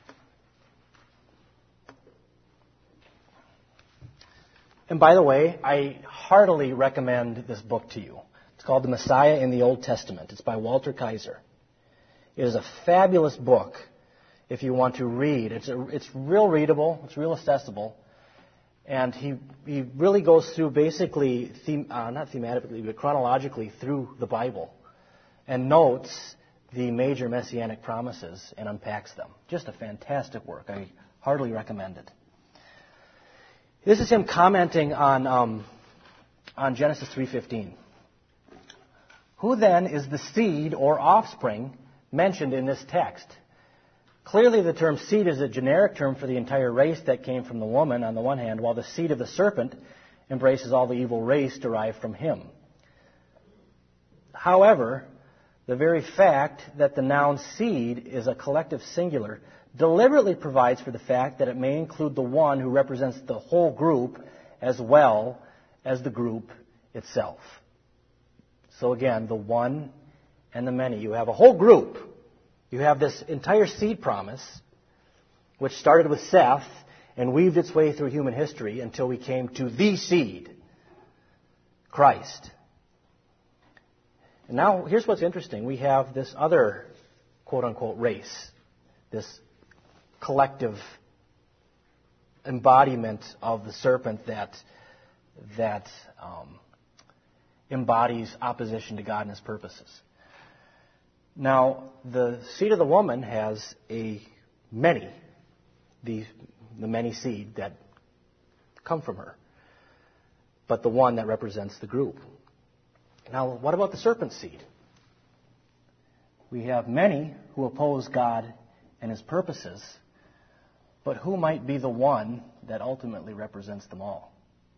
And by the way, I heartily recommend this book to you. It's called The Messiah in the Old Testament. It's by Walter Kaiser. It is a fabulous book if you want to read. It's a, it's real readable. It's real accessible. And he he really goes through basically, theme, uh, not thematically, but chronologically through the Bible and notes the major messianic promises and unpacks them. Just a fantastic work. I heartily recommend it. This is him commenting on um, on Genesis three fifteen. Who then is the seed or offspring mentioned in this text? Clearly, the term seed is a generic term for the entire race that came from the woman on the one hand, while the seed of the serpent embraces all the evil race derived from him. However, the very fact that the noun seed is a collective singular deliberately provides for the fact that it may include the one who represents the whole group as well as the group itself. So again, the one and the many. You have a whole group. You have this entire seed promise, which started with Seth and weaved its way through human history until we came to the seed, Christ. And now, here's what's interesting. We have this other quote-unquote race, this collective embodiment of the serpent that, that um, embodies opposition to God and His purposes. Now, the seed of the woman has a many, the, the many seed that come from her, but the one that represents the group. Now, what about the serpent's seed? We have many who oppose God and His purposes, but who might be the one that ultimately represents them all?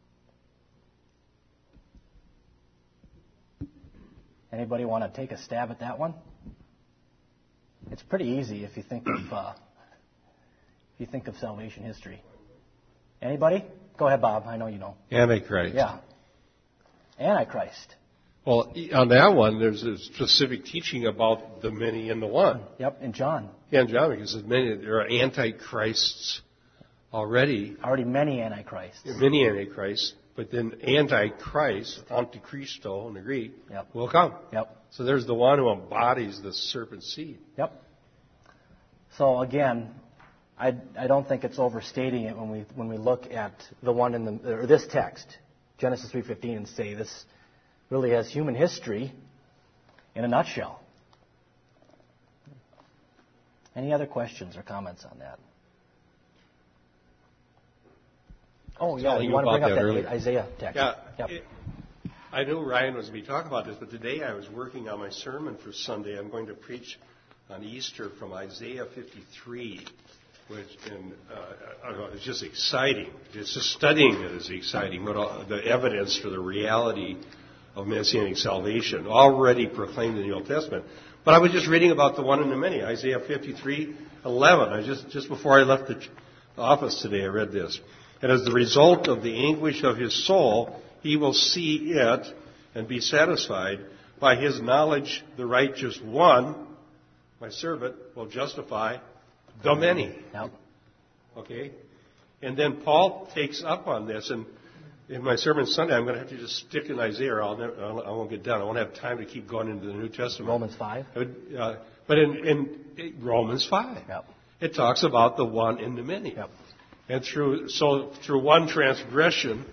Anybody want to take a stab at that one? It's pretty easy if you think of uh, if you think of salvation history. Anybody? Go ahead, Bob. I know you know. Antichrist. Yeah. Antichrist. Well, on that one, there's a specific teaching about the many and the one. Yep, in John. Yeah, in John, because there's many, there are antichrists already. Already many antichrists. Many antichrists, but then antichrist, antichristo in the Greek, yep. will come. Yep. So there's the one who embodies the serpent seed. Yep. So again, I, I don't think it's overstating it when we when we look at the one in the or this text, Genesis three fifteen, and say this really has human history in a nutshell. Any other questions or comments on that? Oh yeah, you, you want to bring up that earlier. Isaiah text? Yeah. Yep. It, I knew Ryan was going to be talking about this, but today I was working on my sermon for Sunday. I'm going to preach on Easter from Isaiah fifty-three, which and, uh, it's just exciting. It's just studying it is exciting, but uh, the evidence for the reality of Messianic salvation already proclaimed in the Old Testament. But I was just reading about the one in the many, Isaiah fifty-three eleven. I just just before I left the office today, I read this. And as the result of the anguish of his soul, he will see it and be satisfied. By his knowledge, the righteous one, my servant, will justify the many. Yep. Okay? And then Paul takes up on this, and in my sermon Sunday, I'm going to have to just stick in Isaiah, or I'll never, I won't get done. I won't have time to keep going into the New Testament. Romans five. Uh, but in, in Romans five, Yep. it talks about the one in the many. Yep. And through so through one transgression,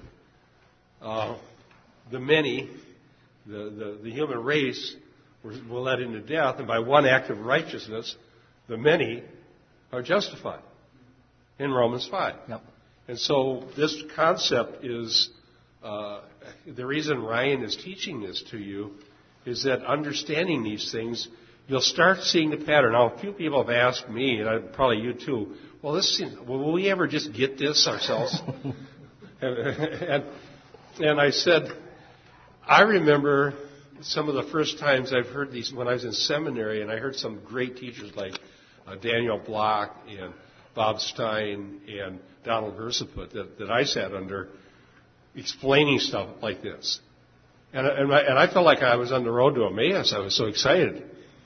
uh, the many, the, the, the human race, were, were led into death, and by one act of righteousness, the many are justified. In Romans five. Yep. And so this concept is, uh, the reason Ryan is teaching this to you is that understanding these things, you'll start seeing the pattern. Now, a few people have asked me, and probably you too, well, this seems, will we ever just get this ourselves? and, and, and I said, I remember some of the first times I've heard these when I was in seminary, and I heard some great teachers like uh, Daniel Block and Bob Stein and Donald Versaput that, that I sat under explaining stuff like this. And, and, I, and I felt like I was on the road to Emmaus. I was so excited.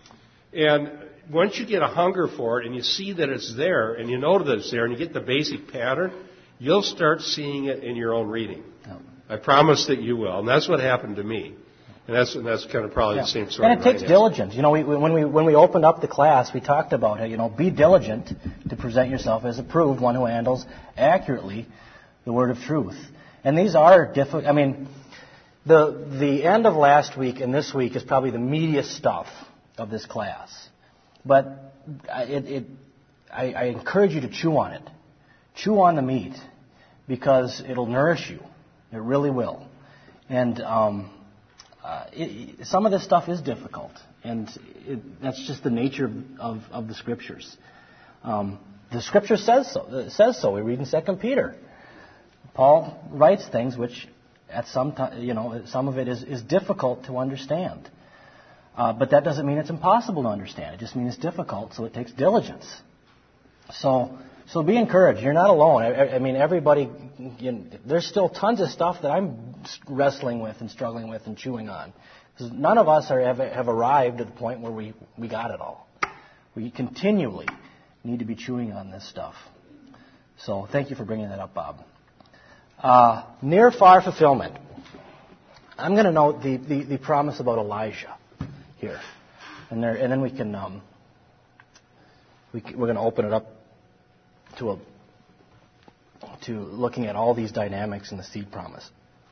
And once you get a hunger for it and you see that it's there and you know that it's there and you get the basic pattern, you'll start seeing it in your own reading. Yep. I promise that you will. And that's what happened to me. And that's and that's kind of probably Yeah. the same sort and of it takes mindset. diligence. You know, we, when we when we opened up the class, we talked about it. You know, be diligent to present yourself as approved, one who handles accurately the word of truth. And these are difficult. I mean, the the end of last week and this week is probably the meatiest stuff of this class. But it, it I, I encourage you to chew on it, chew on the meat, because it'll nourish you. It really will. And um, uh, it, some of this stuff is difficult, and it, that's just the nature of, of, of the Scriptures. Um, the Scripture says so. It says so. We read in Second Peter. Paul writes things which, at some time, you know, some of it is, is difficult to understand. Uh, but that doesn't mean it's impossible to understand. It just means it's difficult, so it takes diligence. So. So be encouraged. You're not alone. I, I mean, everybody, you know, there's still tons of stuff that I'm wrestling with and struggling with and chewing on. Because none of us are, have, have arrived at the point where we, we got it all. We continually need to be chewing on this stuff. So thank you for bringing that up, Bob. Uh, near far fulfillment. I'm going to note the, the, the promise about Elijah here. And, there, and then we can, um, we, we're going to open it up to a, to looking at all these dynamics in the seed promise.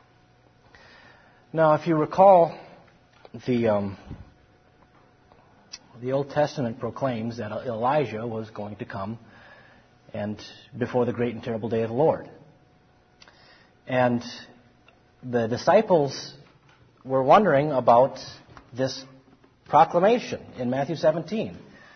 Now, if you recall, the um, the Old Testament proclaims that Elijah was going to come and before the great and terrible day of the Lord. And the disciples were wondering about this proclamation in Matthew seventeen.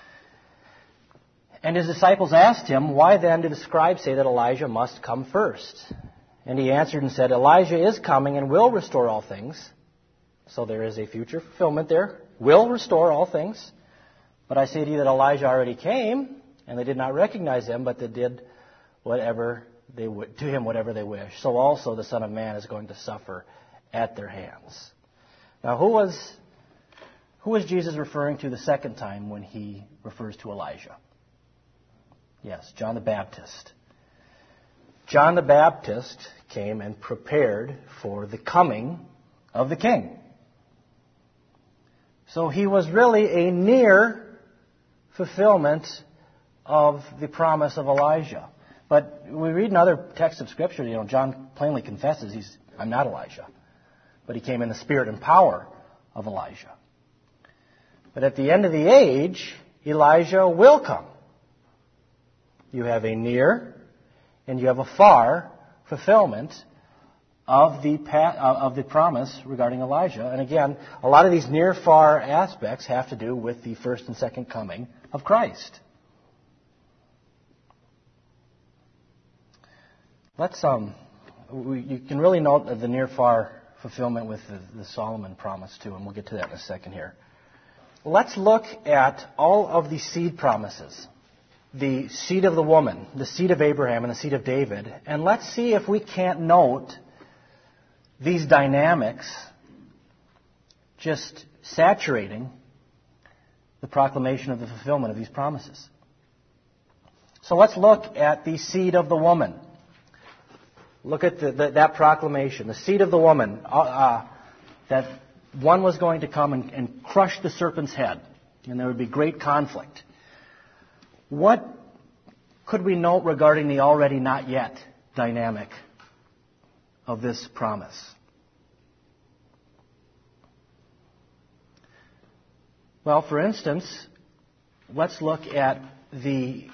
And his disciples asked him, why then do the scribes say that Elijah must come first? And he answered and said, Elijah is coming and will restore all things. So there is a future fulfillment there. Will restore all things. But I say to you that Elijah already came, and they did not recognize him, but they did whatever they would, to him whatever they wish. So also the Son of Man is going to suffer at their hands. Now who was, who was Jesus referring to the second time when he refers to Elijah? Yes, John the Baptist. John the Baptist came and prepared for the coming of the King. So he was really a near fulfillment of the promise of Elijah. But we read in other texts of Scripture, you know, John plainly confesses, he's, I'm not Elijah. But he came in the spirit and power of Elijah. But at the end of the age, Elijah will come. You have a near and you have a far fulfillment of the of the promise regarding Elijah. And again, a lot of these near-far aspects have to do with the first and second coming of Christ. Let's um, we, you can really note the near-far fulfillment with the, the Solomon promise too, and we'll get to that in a second here. Let's look at all of the seed promises. The seed of the woman, the seed of Abraham, and the seed of David. And let's see if we can't note these dynamics just saturating the proclamation of the fulfillment of these promises. So let's look at the seed of the woman. Look at the, the, that proclamation. The seed of the woman, uh, uh, that one was going to come and, and crush the serpent's head. And there would be great conflict. What could we note regarding the already not yet dynamic of this promise? Well, for instance, let's look at the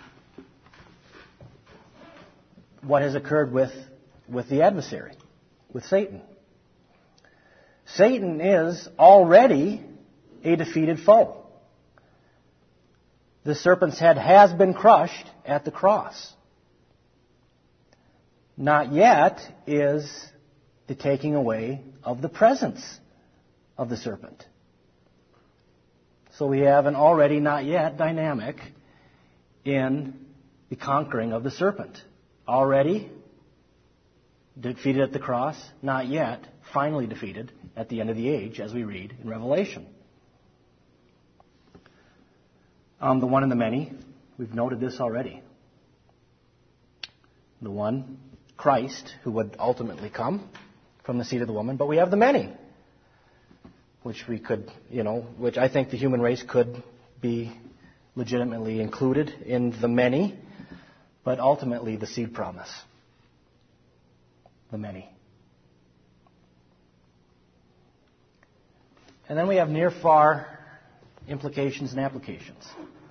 what has occurred with, with the adversary, with Satan. Satan is already a defeated foe. The serpent's head has been crushed at the cross. Not yet is the taking away of the presence of the serpent. So we have an already not yet dynamic in the conquering of the serpent. Already defeated at the cross, not yet finally defeated at the end of the age, as we read in Revelation. Um, the one and the many, we've noted this already. The one, Christ, who would ultimately come from the seed of the woman, but we have the many. which we could, you know, which I think the human race could be legitimately included in the many, but ultimately the seed promise. The many. And then we have near-far implications and applications.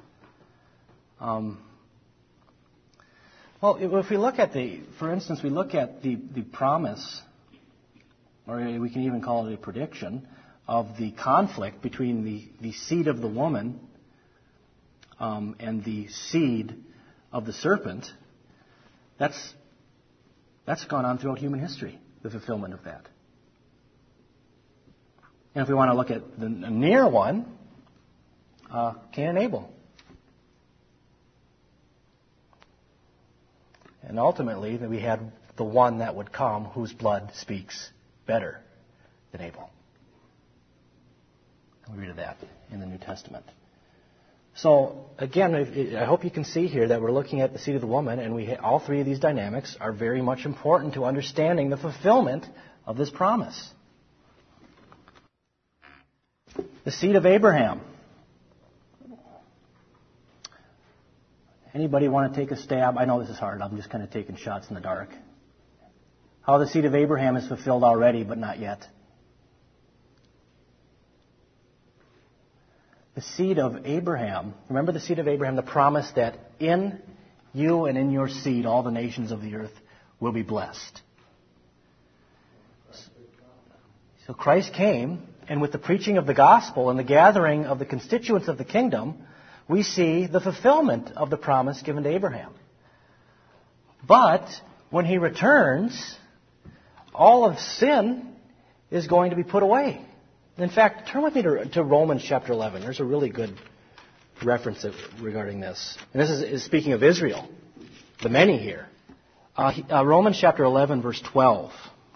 Um, well, if we look at the, for instance, we look at the, the promise, or we can even call it a prediction, of the conflict between the, the seed of the woman um, and the seed of the serpent, that's, that's gone on throughout human history, the fulfillment of that. And if we want to look at the near one, uh, Cain and Abel. And ultimately, we had the one that would come whose blood speaks better than Abel. We read of that in the New Testament. So, again, I hope you can see here that we're looking at the seed of the woman, and we all three of these dynamics are very much important to understanding the fulfillment of this promise. The seed of Abraham. Anybody want to take a stab? I know this is hard. I'm just kind of taking shots in the dark. How the seed of Abraham is fulfilled already, but not yet. The seed of Abraham. Remember the seed of Abraham, the promise that in you and in your seed all the nations of the earth will be blessed. So Christ came, and with the preaching of the gospel and the gathering of the constituents of the kingdom, we see the fulfillment of the promise given to Abraham. But when he returns, all of sin is going to be put away. In fact, turn with me to, to Romans chapter eleven. There's a really good reference regarding this. And this is, is speaking of Israel, the many here. Uh, uh, Romans chapter eleven, verse twelve.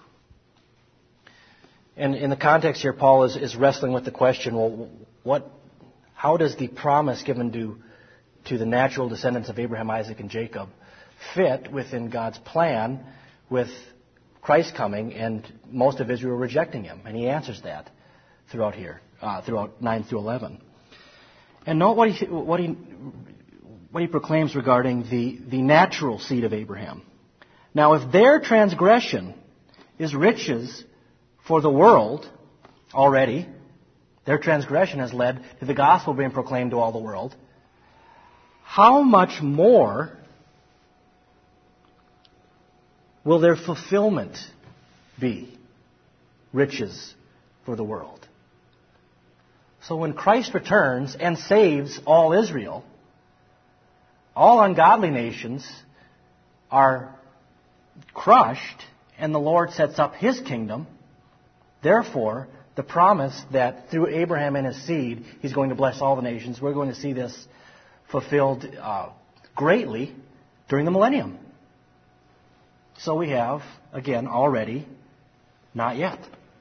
And in the context here, Paul is, is wrestling with the question, well, what, how does the promise given to, to the natural descendants of Abraham, Isaac, and Jacob fit within God's plan with Christ coming and most of Israel rejecting him? And he answers that throughout here, uh, throughout nine through eleven. And note what he, what he, what he proclaims regarding the, the natural seed of Abraham. Now, if their transgression is riches for the world already, their transgression has led to the gospel being proclaimed to all the world, how much more will their fulfillment be riches for the world? So when Christ returns and saves all Israel, all ungodly nations are crushed, and the Lord sets up his kingdom. Therefore, the promise that through Abraham and his seed, he's going to bless all the nations, we're going to see this fulfilled uh, greatly during the millennium. So we have, again, already, not yet.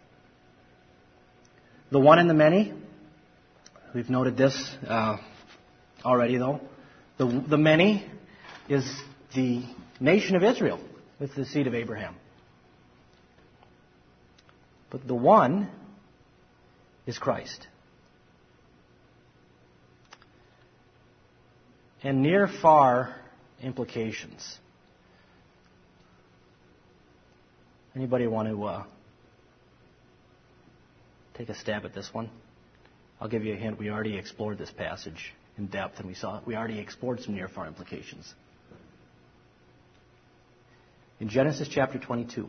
The one in the many, we've noted this uh, already, though. The, the many is the nation of Israel with the seed of Abraham. But the one is Christ. And near far implications. Anybody want to uh, take a stab at this one? I'll give you a hint. We already explored this passage in depth, and we saw we already explored some near far implications. In Genesis chapter twenty-two,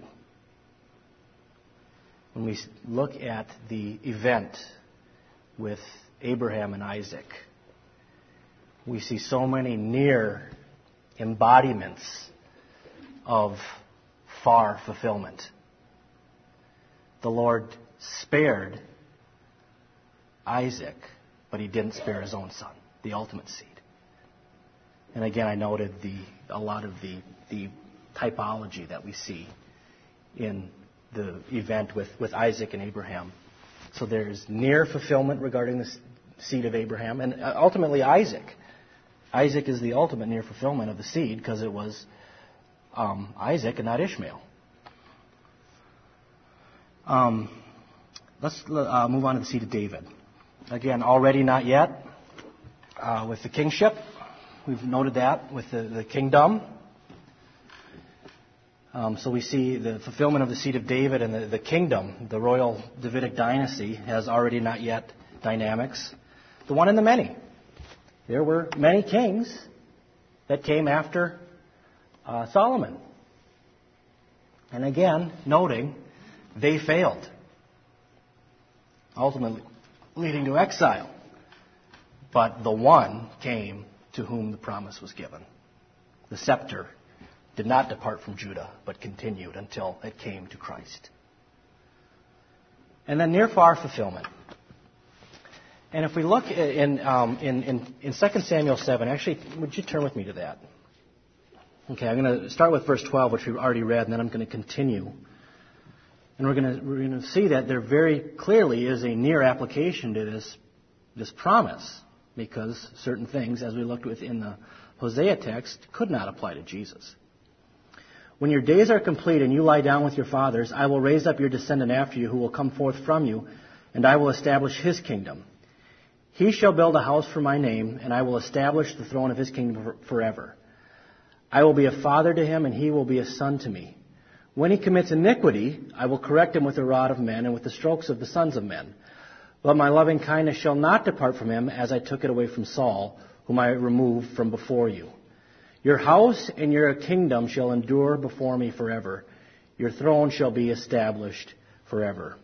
when we look at the event with Abraham and Isaac, we see so many near embodiments of far fulfillment. The Lord spared Isaac, but he didn't spare his own son, the ultimate seed. And again, I noted the a lot of the, the typology that we see in the event with, with Isaac and Abraham. So there's near fulfillment regarding the seed of Abraham, and ultimately Isaac. Isaac is the ultimate near fulfillment of the seed because it was um, Isaac and not Ishmael. Um, let's uh, move on to the seed of David. Again, already not yet. Uh, with the kingship, we've noted that with the, the kingdom. Um, so we see the fulfillment of the seed of David and the, the kingdom, the royal Davidic dynasty, has already not yet dynamics. The one in the many. There were many kings that came after uh, Solomon. And again, noting, they failed, ultimately leading to exile. But the one came to whom the promise was given. The scepter did not depart from Judah, but continued until it came to Christ. And then near far fulfillment. And if we look in, um, in, in, in Second Samuel seven, actually, would you turn with me to that? Okay, I'm going to start with verse twelve, which we've already read, and then I'm going to continue. And we're going to, we're going to see that there very clearly is a near application to this, this promise, because certain things, as we looked within the Hosea text, could not apply to Jesus. When your days are complete and you lie down with your fathers, I will raise up your descendant after you who will come forth from you, and I will establish his kingdom. He shall build a house for my name, and I will establish the throne of his kingdom forever. I will be a father to him, and he will be a son to me. When he commits iniquity, I will correct him with the rod of men and with the strokes of the sons of men. But my loving kindness shall not depart from him, as I took it away from Saul, whom I removed from before you. Your house and your kingdom shall endure before me forever. Your throne shall be established forever.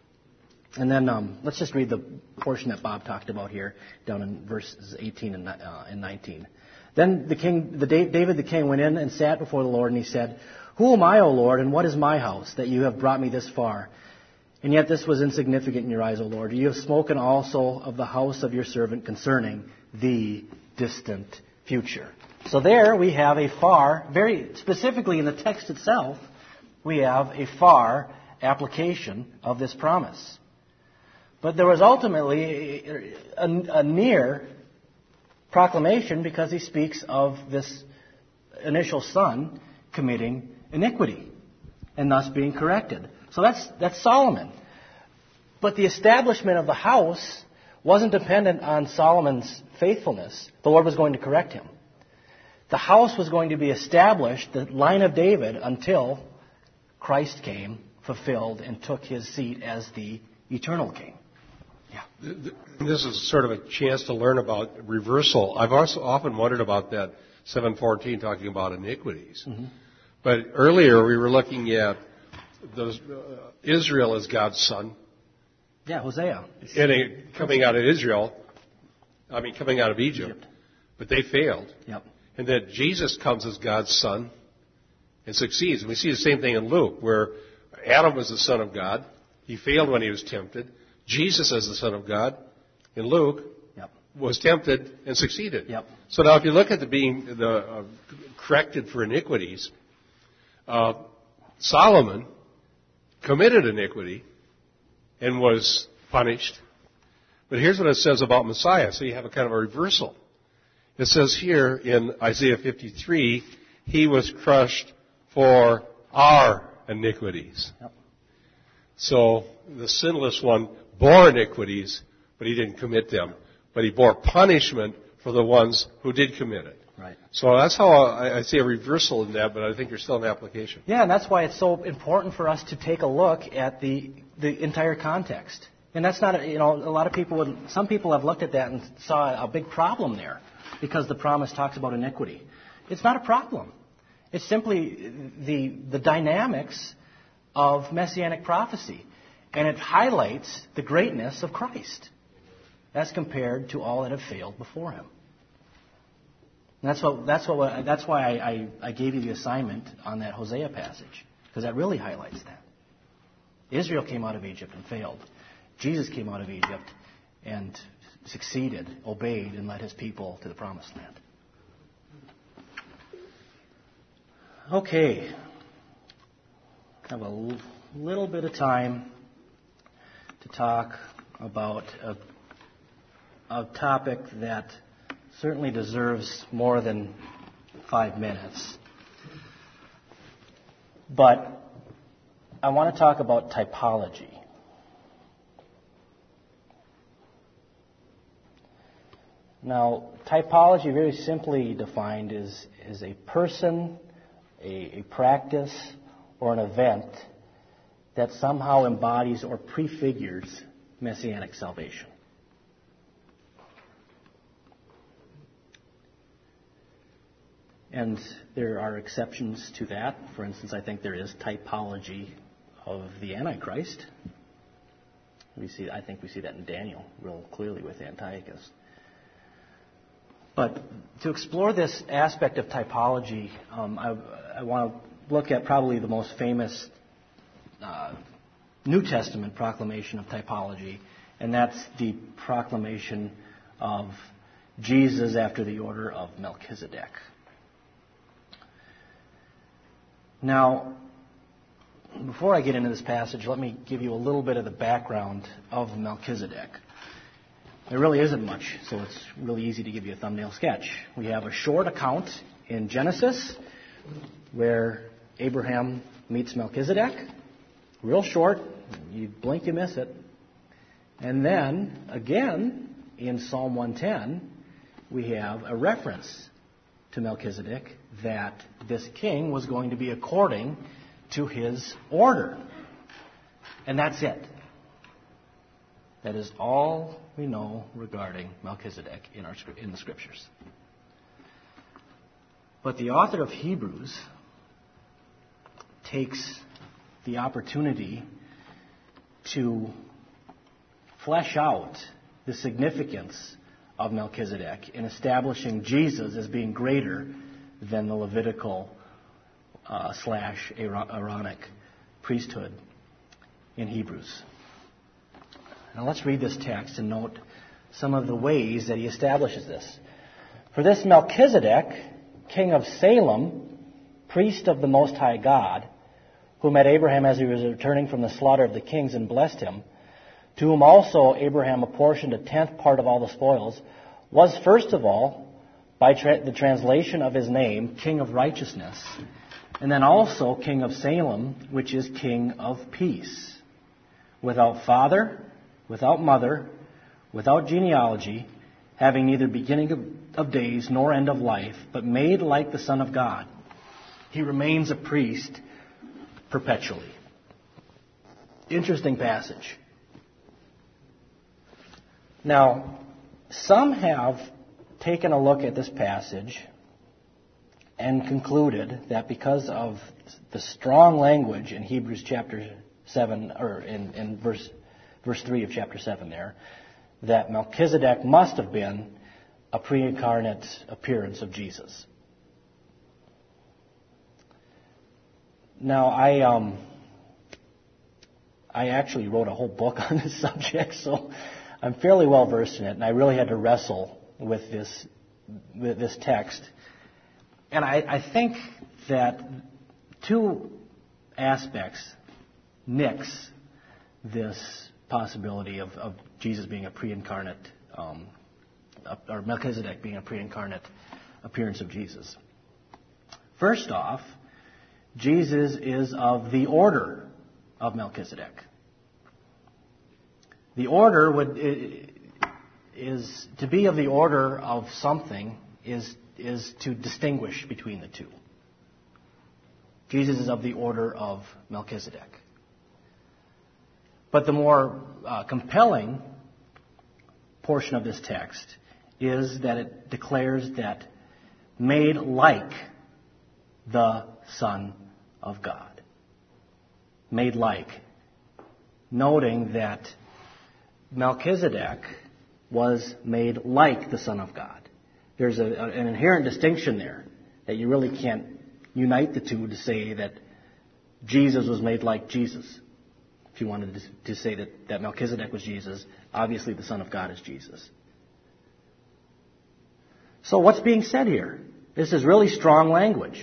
And then um, let's just read the portion that Bob talked about here, down in verses eighteen and, uh, and nineteen. Then the king, the David the king, went in and sat before the Lord, and he said, "Who am I, O Lord, and what is my house, that you have brought me this far? And yet this was insignificant in your eyes, O Lord. You have spoken also of the house of your servant concerning the distant future." So there we have a far, very specifically in the text itself, we have a far application of this promise. But there was ultimately a, a, a near proclamation, because he speaks of this initial son committing iniquity and thus being corrected. So that's that's Solomon. But the establishment of the house wasn't dependent on Solomon's faithfulness. The Lord was going to correct him. The house was going to be established, the line of David, until Christ came, fulfilled, and took his seat as the eternal king. Yeah. This is sort of a chance to learn about reversal. I've also often wondered about that seven fourteen talking about iniquities. Mm-hmm. But earlier we were looking at those, uh, Israel as God's son. Yeah, Hosea. And it, coming out of Israel, I mean coming out of Egypt, Egypt. But they failed. Yep. And that Jesus comes as God's son and succeeds. And we see the same thing in Luke, where Adam was the son of God. He failed when he was tempted. Jesus, as the Son of God, in Luke, yep. was tempted and succeeded. Yep. So now, if you look at the being the uh, corrected for iniquities, uh, Solomon committed iniquity and was punished. But here's what it says about Messiah. So you have a kind of a reversal. It says here in Isaiah fifty-three, he was crushed for our iniquities. Yep. So the sinless one bore iniquities, but he didn't commit them. But he bore punishment for the ones who did commit it. Right. So that's how I, I see a reversal in that, but I think there's still an application. Yeah, and that's why it's so important for us to take a look at the the entire context. And that's not, you know, a lot of people would, some people have looked at that and saw a big problem there because the promise talks about iniquity. It's not a problem. It's simply the the dynamics of Messianic prophecy. And it highlights the greatness of Christ as compared to all that have failed before him. And that's what that's what that's why I, I, I gave you the assignment on that Hosea passage, because that really highlights that. Israel came out of Egypt and failed. Jesus came out of Egypt and succeeded, obeyed, and led his people to the promised land. Okay. I have a little bit of time to talk about a, a topic that certainly deserves more than five minutes. But I want to talk about typology. Now, typology, very simply defined, is, is a person, a, a practice, or an event that somehow embodies or prefigures messianic salvation. And there are exceptions to that. For instance, I think there is typology of the Antichrist. We see, I think we see that in Daniel real clearly with Antiochus. But to explore this aspect of typology, um, I, I want to look at probably the most famous uh, New Testament proclamation of typology, and that's the proclamation of Jesus after the order of Melchizedek. Now, before I get into this passage, let me give you a little bit of the background of Melchizedek. There really isn't much, so it's really easy to give you a thumbnail sketch. We have a short account in Genesis where Abraham meets Melchizedek. Real short. You blink, you miss it. And then, again, in Psalm one ten, we have a reference to Melchizedek that this king was going to be according to his order. And that's it. That is all we know regarding Melchizedek in our in the Scriptures. But the author of Hebrews takes the opportunity to flesh out the significance of Melchizedek in establishing Jesus as being greater than the Levitical uh, slash Aaronic priesthood in Hebrews. Now let's read this text and note some of the ways that he establishes this. For this Melchizedek, king of Salem, priest of the Most High God, who met Abraham as he was returning from the slaughter of the kings and blessed him, to whom also Abraham apportioned a tenth part of all the spoils, was first of all, by tra- the translation of his name, King of Righteousness, and then also King of Salem, which is King of Peace, without father, without mother, without genealogy, having neither beginning of, of days nor end of life, but made like the Son of God. He remains a priest perpetually. Interesting passage. Now, some have taken a look at this passage and concluded that because of the strong language in Hebrews chapter seven, or in, in verse verse three of chapter seven there, that Melchizedek must have been a pre-incarnate appearance of Jesus. Now, I um, I actually wrote a whole book on this subject, so I'm fairly well versed in it, and I really had to wrestle with this with this text. And I, I think that two aspects nix this possibility of, of Jesus being a pre-incarnate, um, or Melchizedek being a pre-incarnate appearance of Jesus. First off, Jesus is of the order of Melchizedek. The order would is to be of the order of something is is to distinguish between the two. Jesus is of the order of Melchizedek. But the more uh, compelling portion of this text is that it declares that made like the Son of God. Made like. Noting that Melchizedek was made like the Son of God. There's a, an inherent distinction there that you really can't unite the two to say that Jesus was made like Jesus. If you wanted to, to say that, that Melchizedek was Jesus, obviously the Son of God is Jesus. So what's being said here? This is really strong language.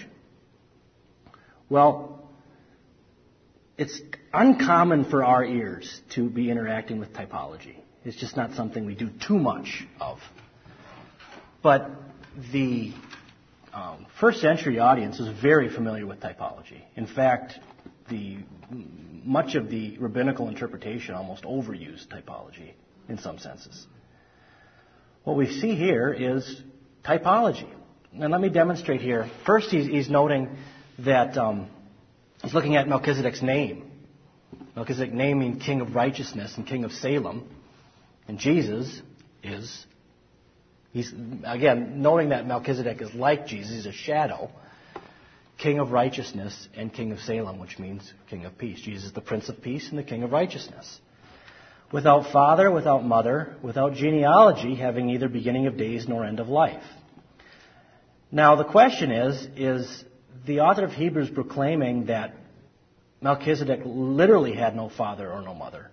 Well, it's uncommon for our ears to be interacting with typology. It's just not something we do too much of. But the um, first century audience was very familiar with typology. In fact, the much of the rabbinical interpretation almost overused typology in some senses. what we see here is typology. And let me demonstrate here. First, he's, he's noting that um, he's looking at Melchizedek's name. Melchizedek's name means King of Righteousness and King of Salem. And Jesus is, he's again, noting that Melchizedek is like Jesus, he's a shadow, King of Righteousness and King of Salem, which means King of Peace. Jesus is the Prince of Peace and the King of Righteousness. Without father, without mother, without genealogy, having neither beginning of days nor end of life. Now the question is, is the author of Hebrews proclaiming that Melchizedek literally had no father or no mother?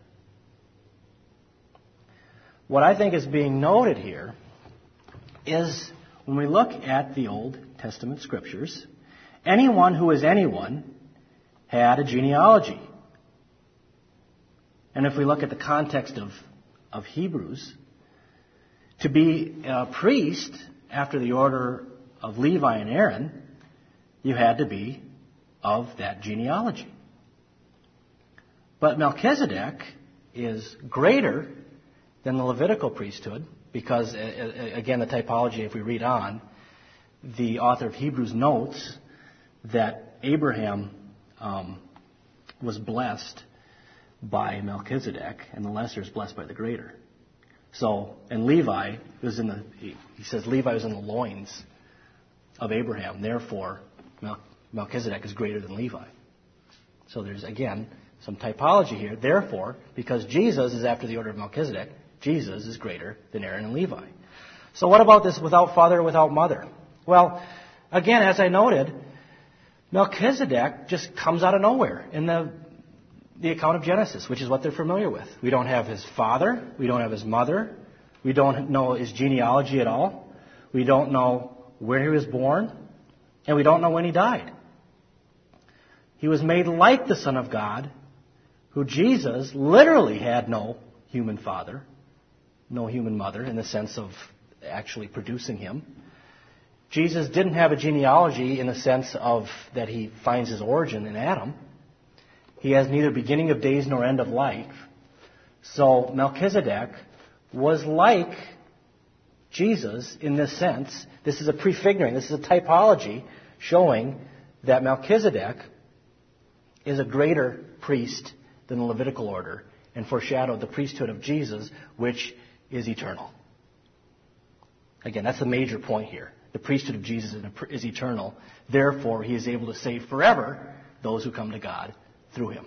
What I think is being noted here is when we look at the Old Testament scriptures, anyone who is anyone had a genealogy. And if we look at the context of, of Hebrews, to be a priest after the order of Levi and Aaron, you had to be of that genealogy. But Melchizedek is greater than the Levitical priesthood because, again, the typology, if we read on, the author of Hebrews notes that Abraham um, was blessed by Melchizedek, and the lesser is blessed by the greater. So, and Levi was in the, he, he says Levi was in the loins of Abraham. Therefore, Mel, Melchizedek is greater than Levi. So there's, again, some typology here. Therefore, because Jesus is after the order of Melchizedek, Jesus is greater than Aaron and Levi. So what about this without father, without mother? Well, again, as I noted, Melchizedek just comes out of nowhere in the the account of Genesis, which is what they're familiar with. We don't have his father. We don't have his mother. We don't know his genealogy at all. We don't know where he was born. And we don't know when he died. He was made like the Son of God, who Jesus literally had no human father, no human mother in the sense of actually producing him. Jesus didn't have a genealogy in the sense of that he finds his origin in Adam. He has neither beginning of days nor end of life. So Melchizedek was like Jesus in this sense. This is a prefiguring. This is a typology showing that Melchizedek is a greater priest than the Levitical order and foreshadowed the priesthood of Jesus, which is eternal. Again, that's the major point here. The priesthood of Jesus is eternal. Therefore, he is able to save forever those who come to God through him.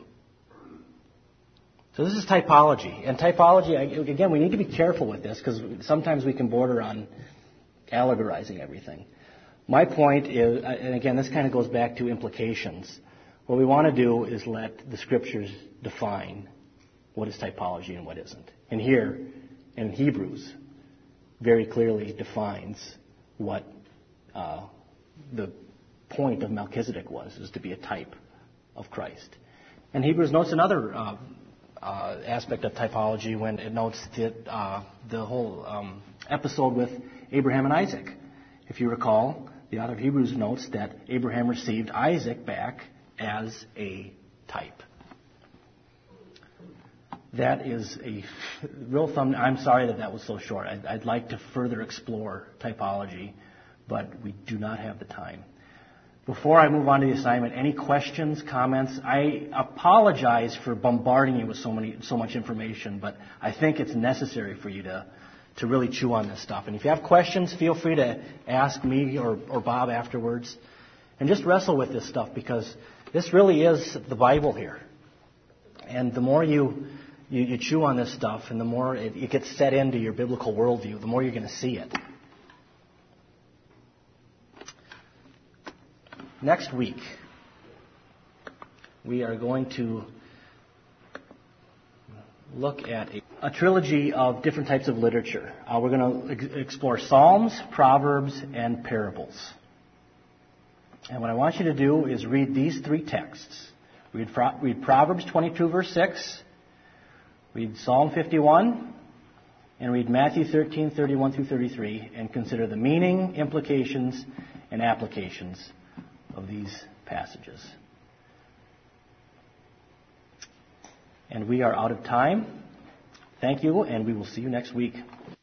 So this is typology. And typology, again, we need to be careful with this because sometimes we can border on allegorizing everything. My point is, and again, this kind of goes back to implications. What we want to do is let the scriptures define what is typology and what isn't. And here, in Hebrews, very clearly defines what uh, the point of Melchizedek was, is to be a type of Christ. And Hebrews notes another uh, uh, aspect of typology when it notes that, uh, the whole um, episode with Abraham and Isaac. If you recall, the author of Hebrews notes that Abraham received Isaac back as a type. That is a real thumb. I'm sorry that that was so short. I'd, I'd like to further explore typology, but we do not have the time. Before I move on to the assignment, any questions, comments? I apologize for bombarding you with so many, so much information, but I think it's necessary for you to, to really chew on this stuff. And if you have questions, feel free to ask me or, or Bob afterwards, and just wrestle with this stuff because this really is the Bible here. And the more you you, you chew on this stuff, and the more it, it gets set into your biblical worldview, the more you're going to see it. Next week, we are going to look at a, a trilogy of different types of literature. Uh, we're going to ex- explore Psalms, Proverbs, and parables. And what I want you to do is read these three texts. Read, read Proverbs twenty-two, verse six. Read Psalm fifty-one. And read Matthew thirteen, thirty-one through thirty-three. And consider the meaning, implications, and applications of these passages. And we are out of time. Thank you, and we will see you next week.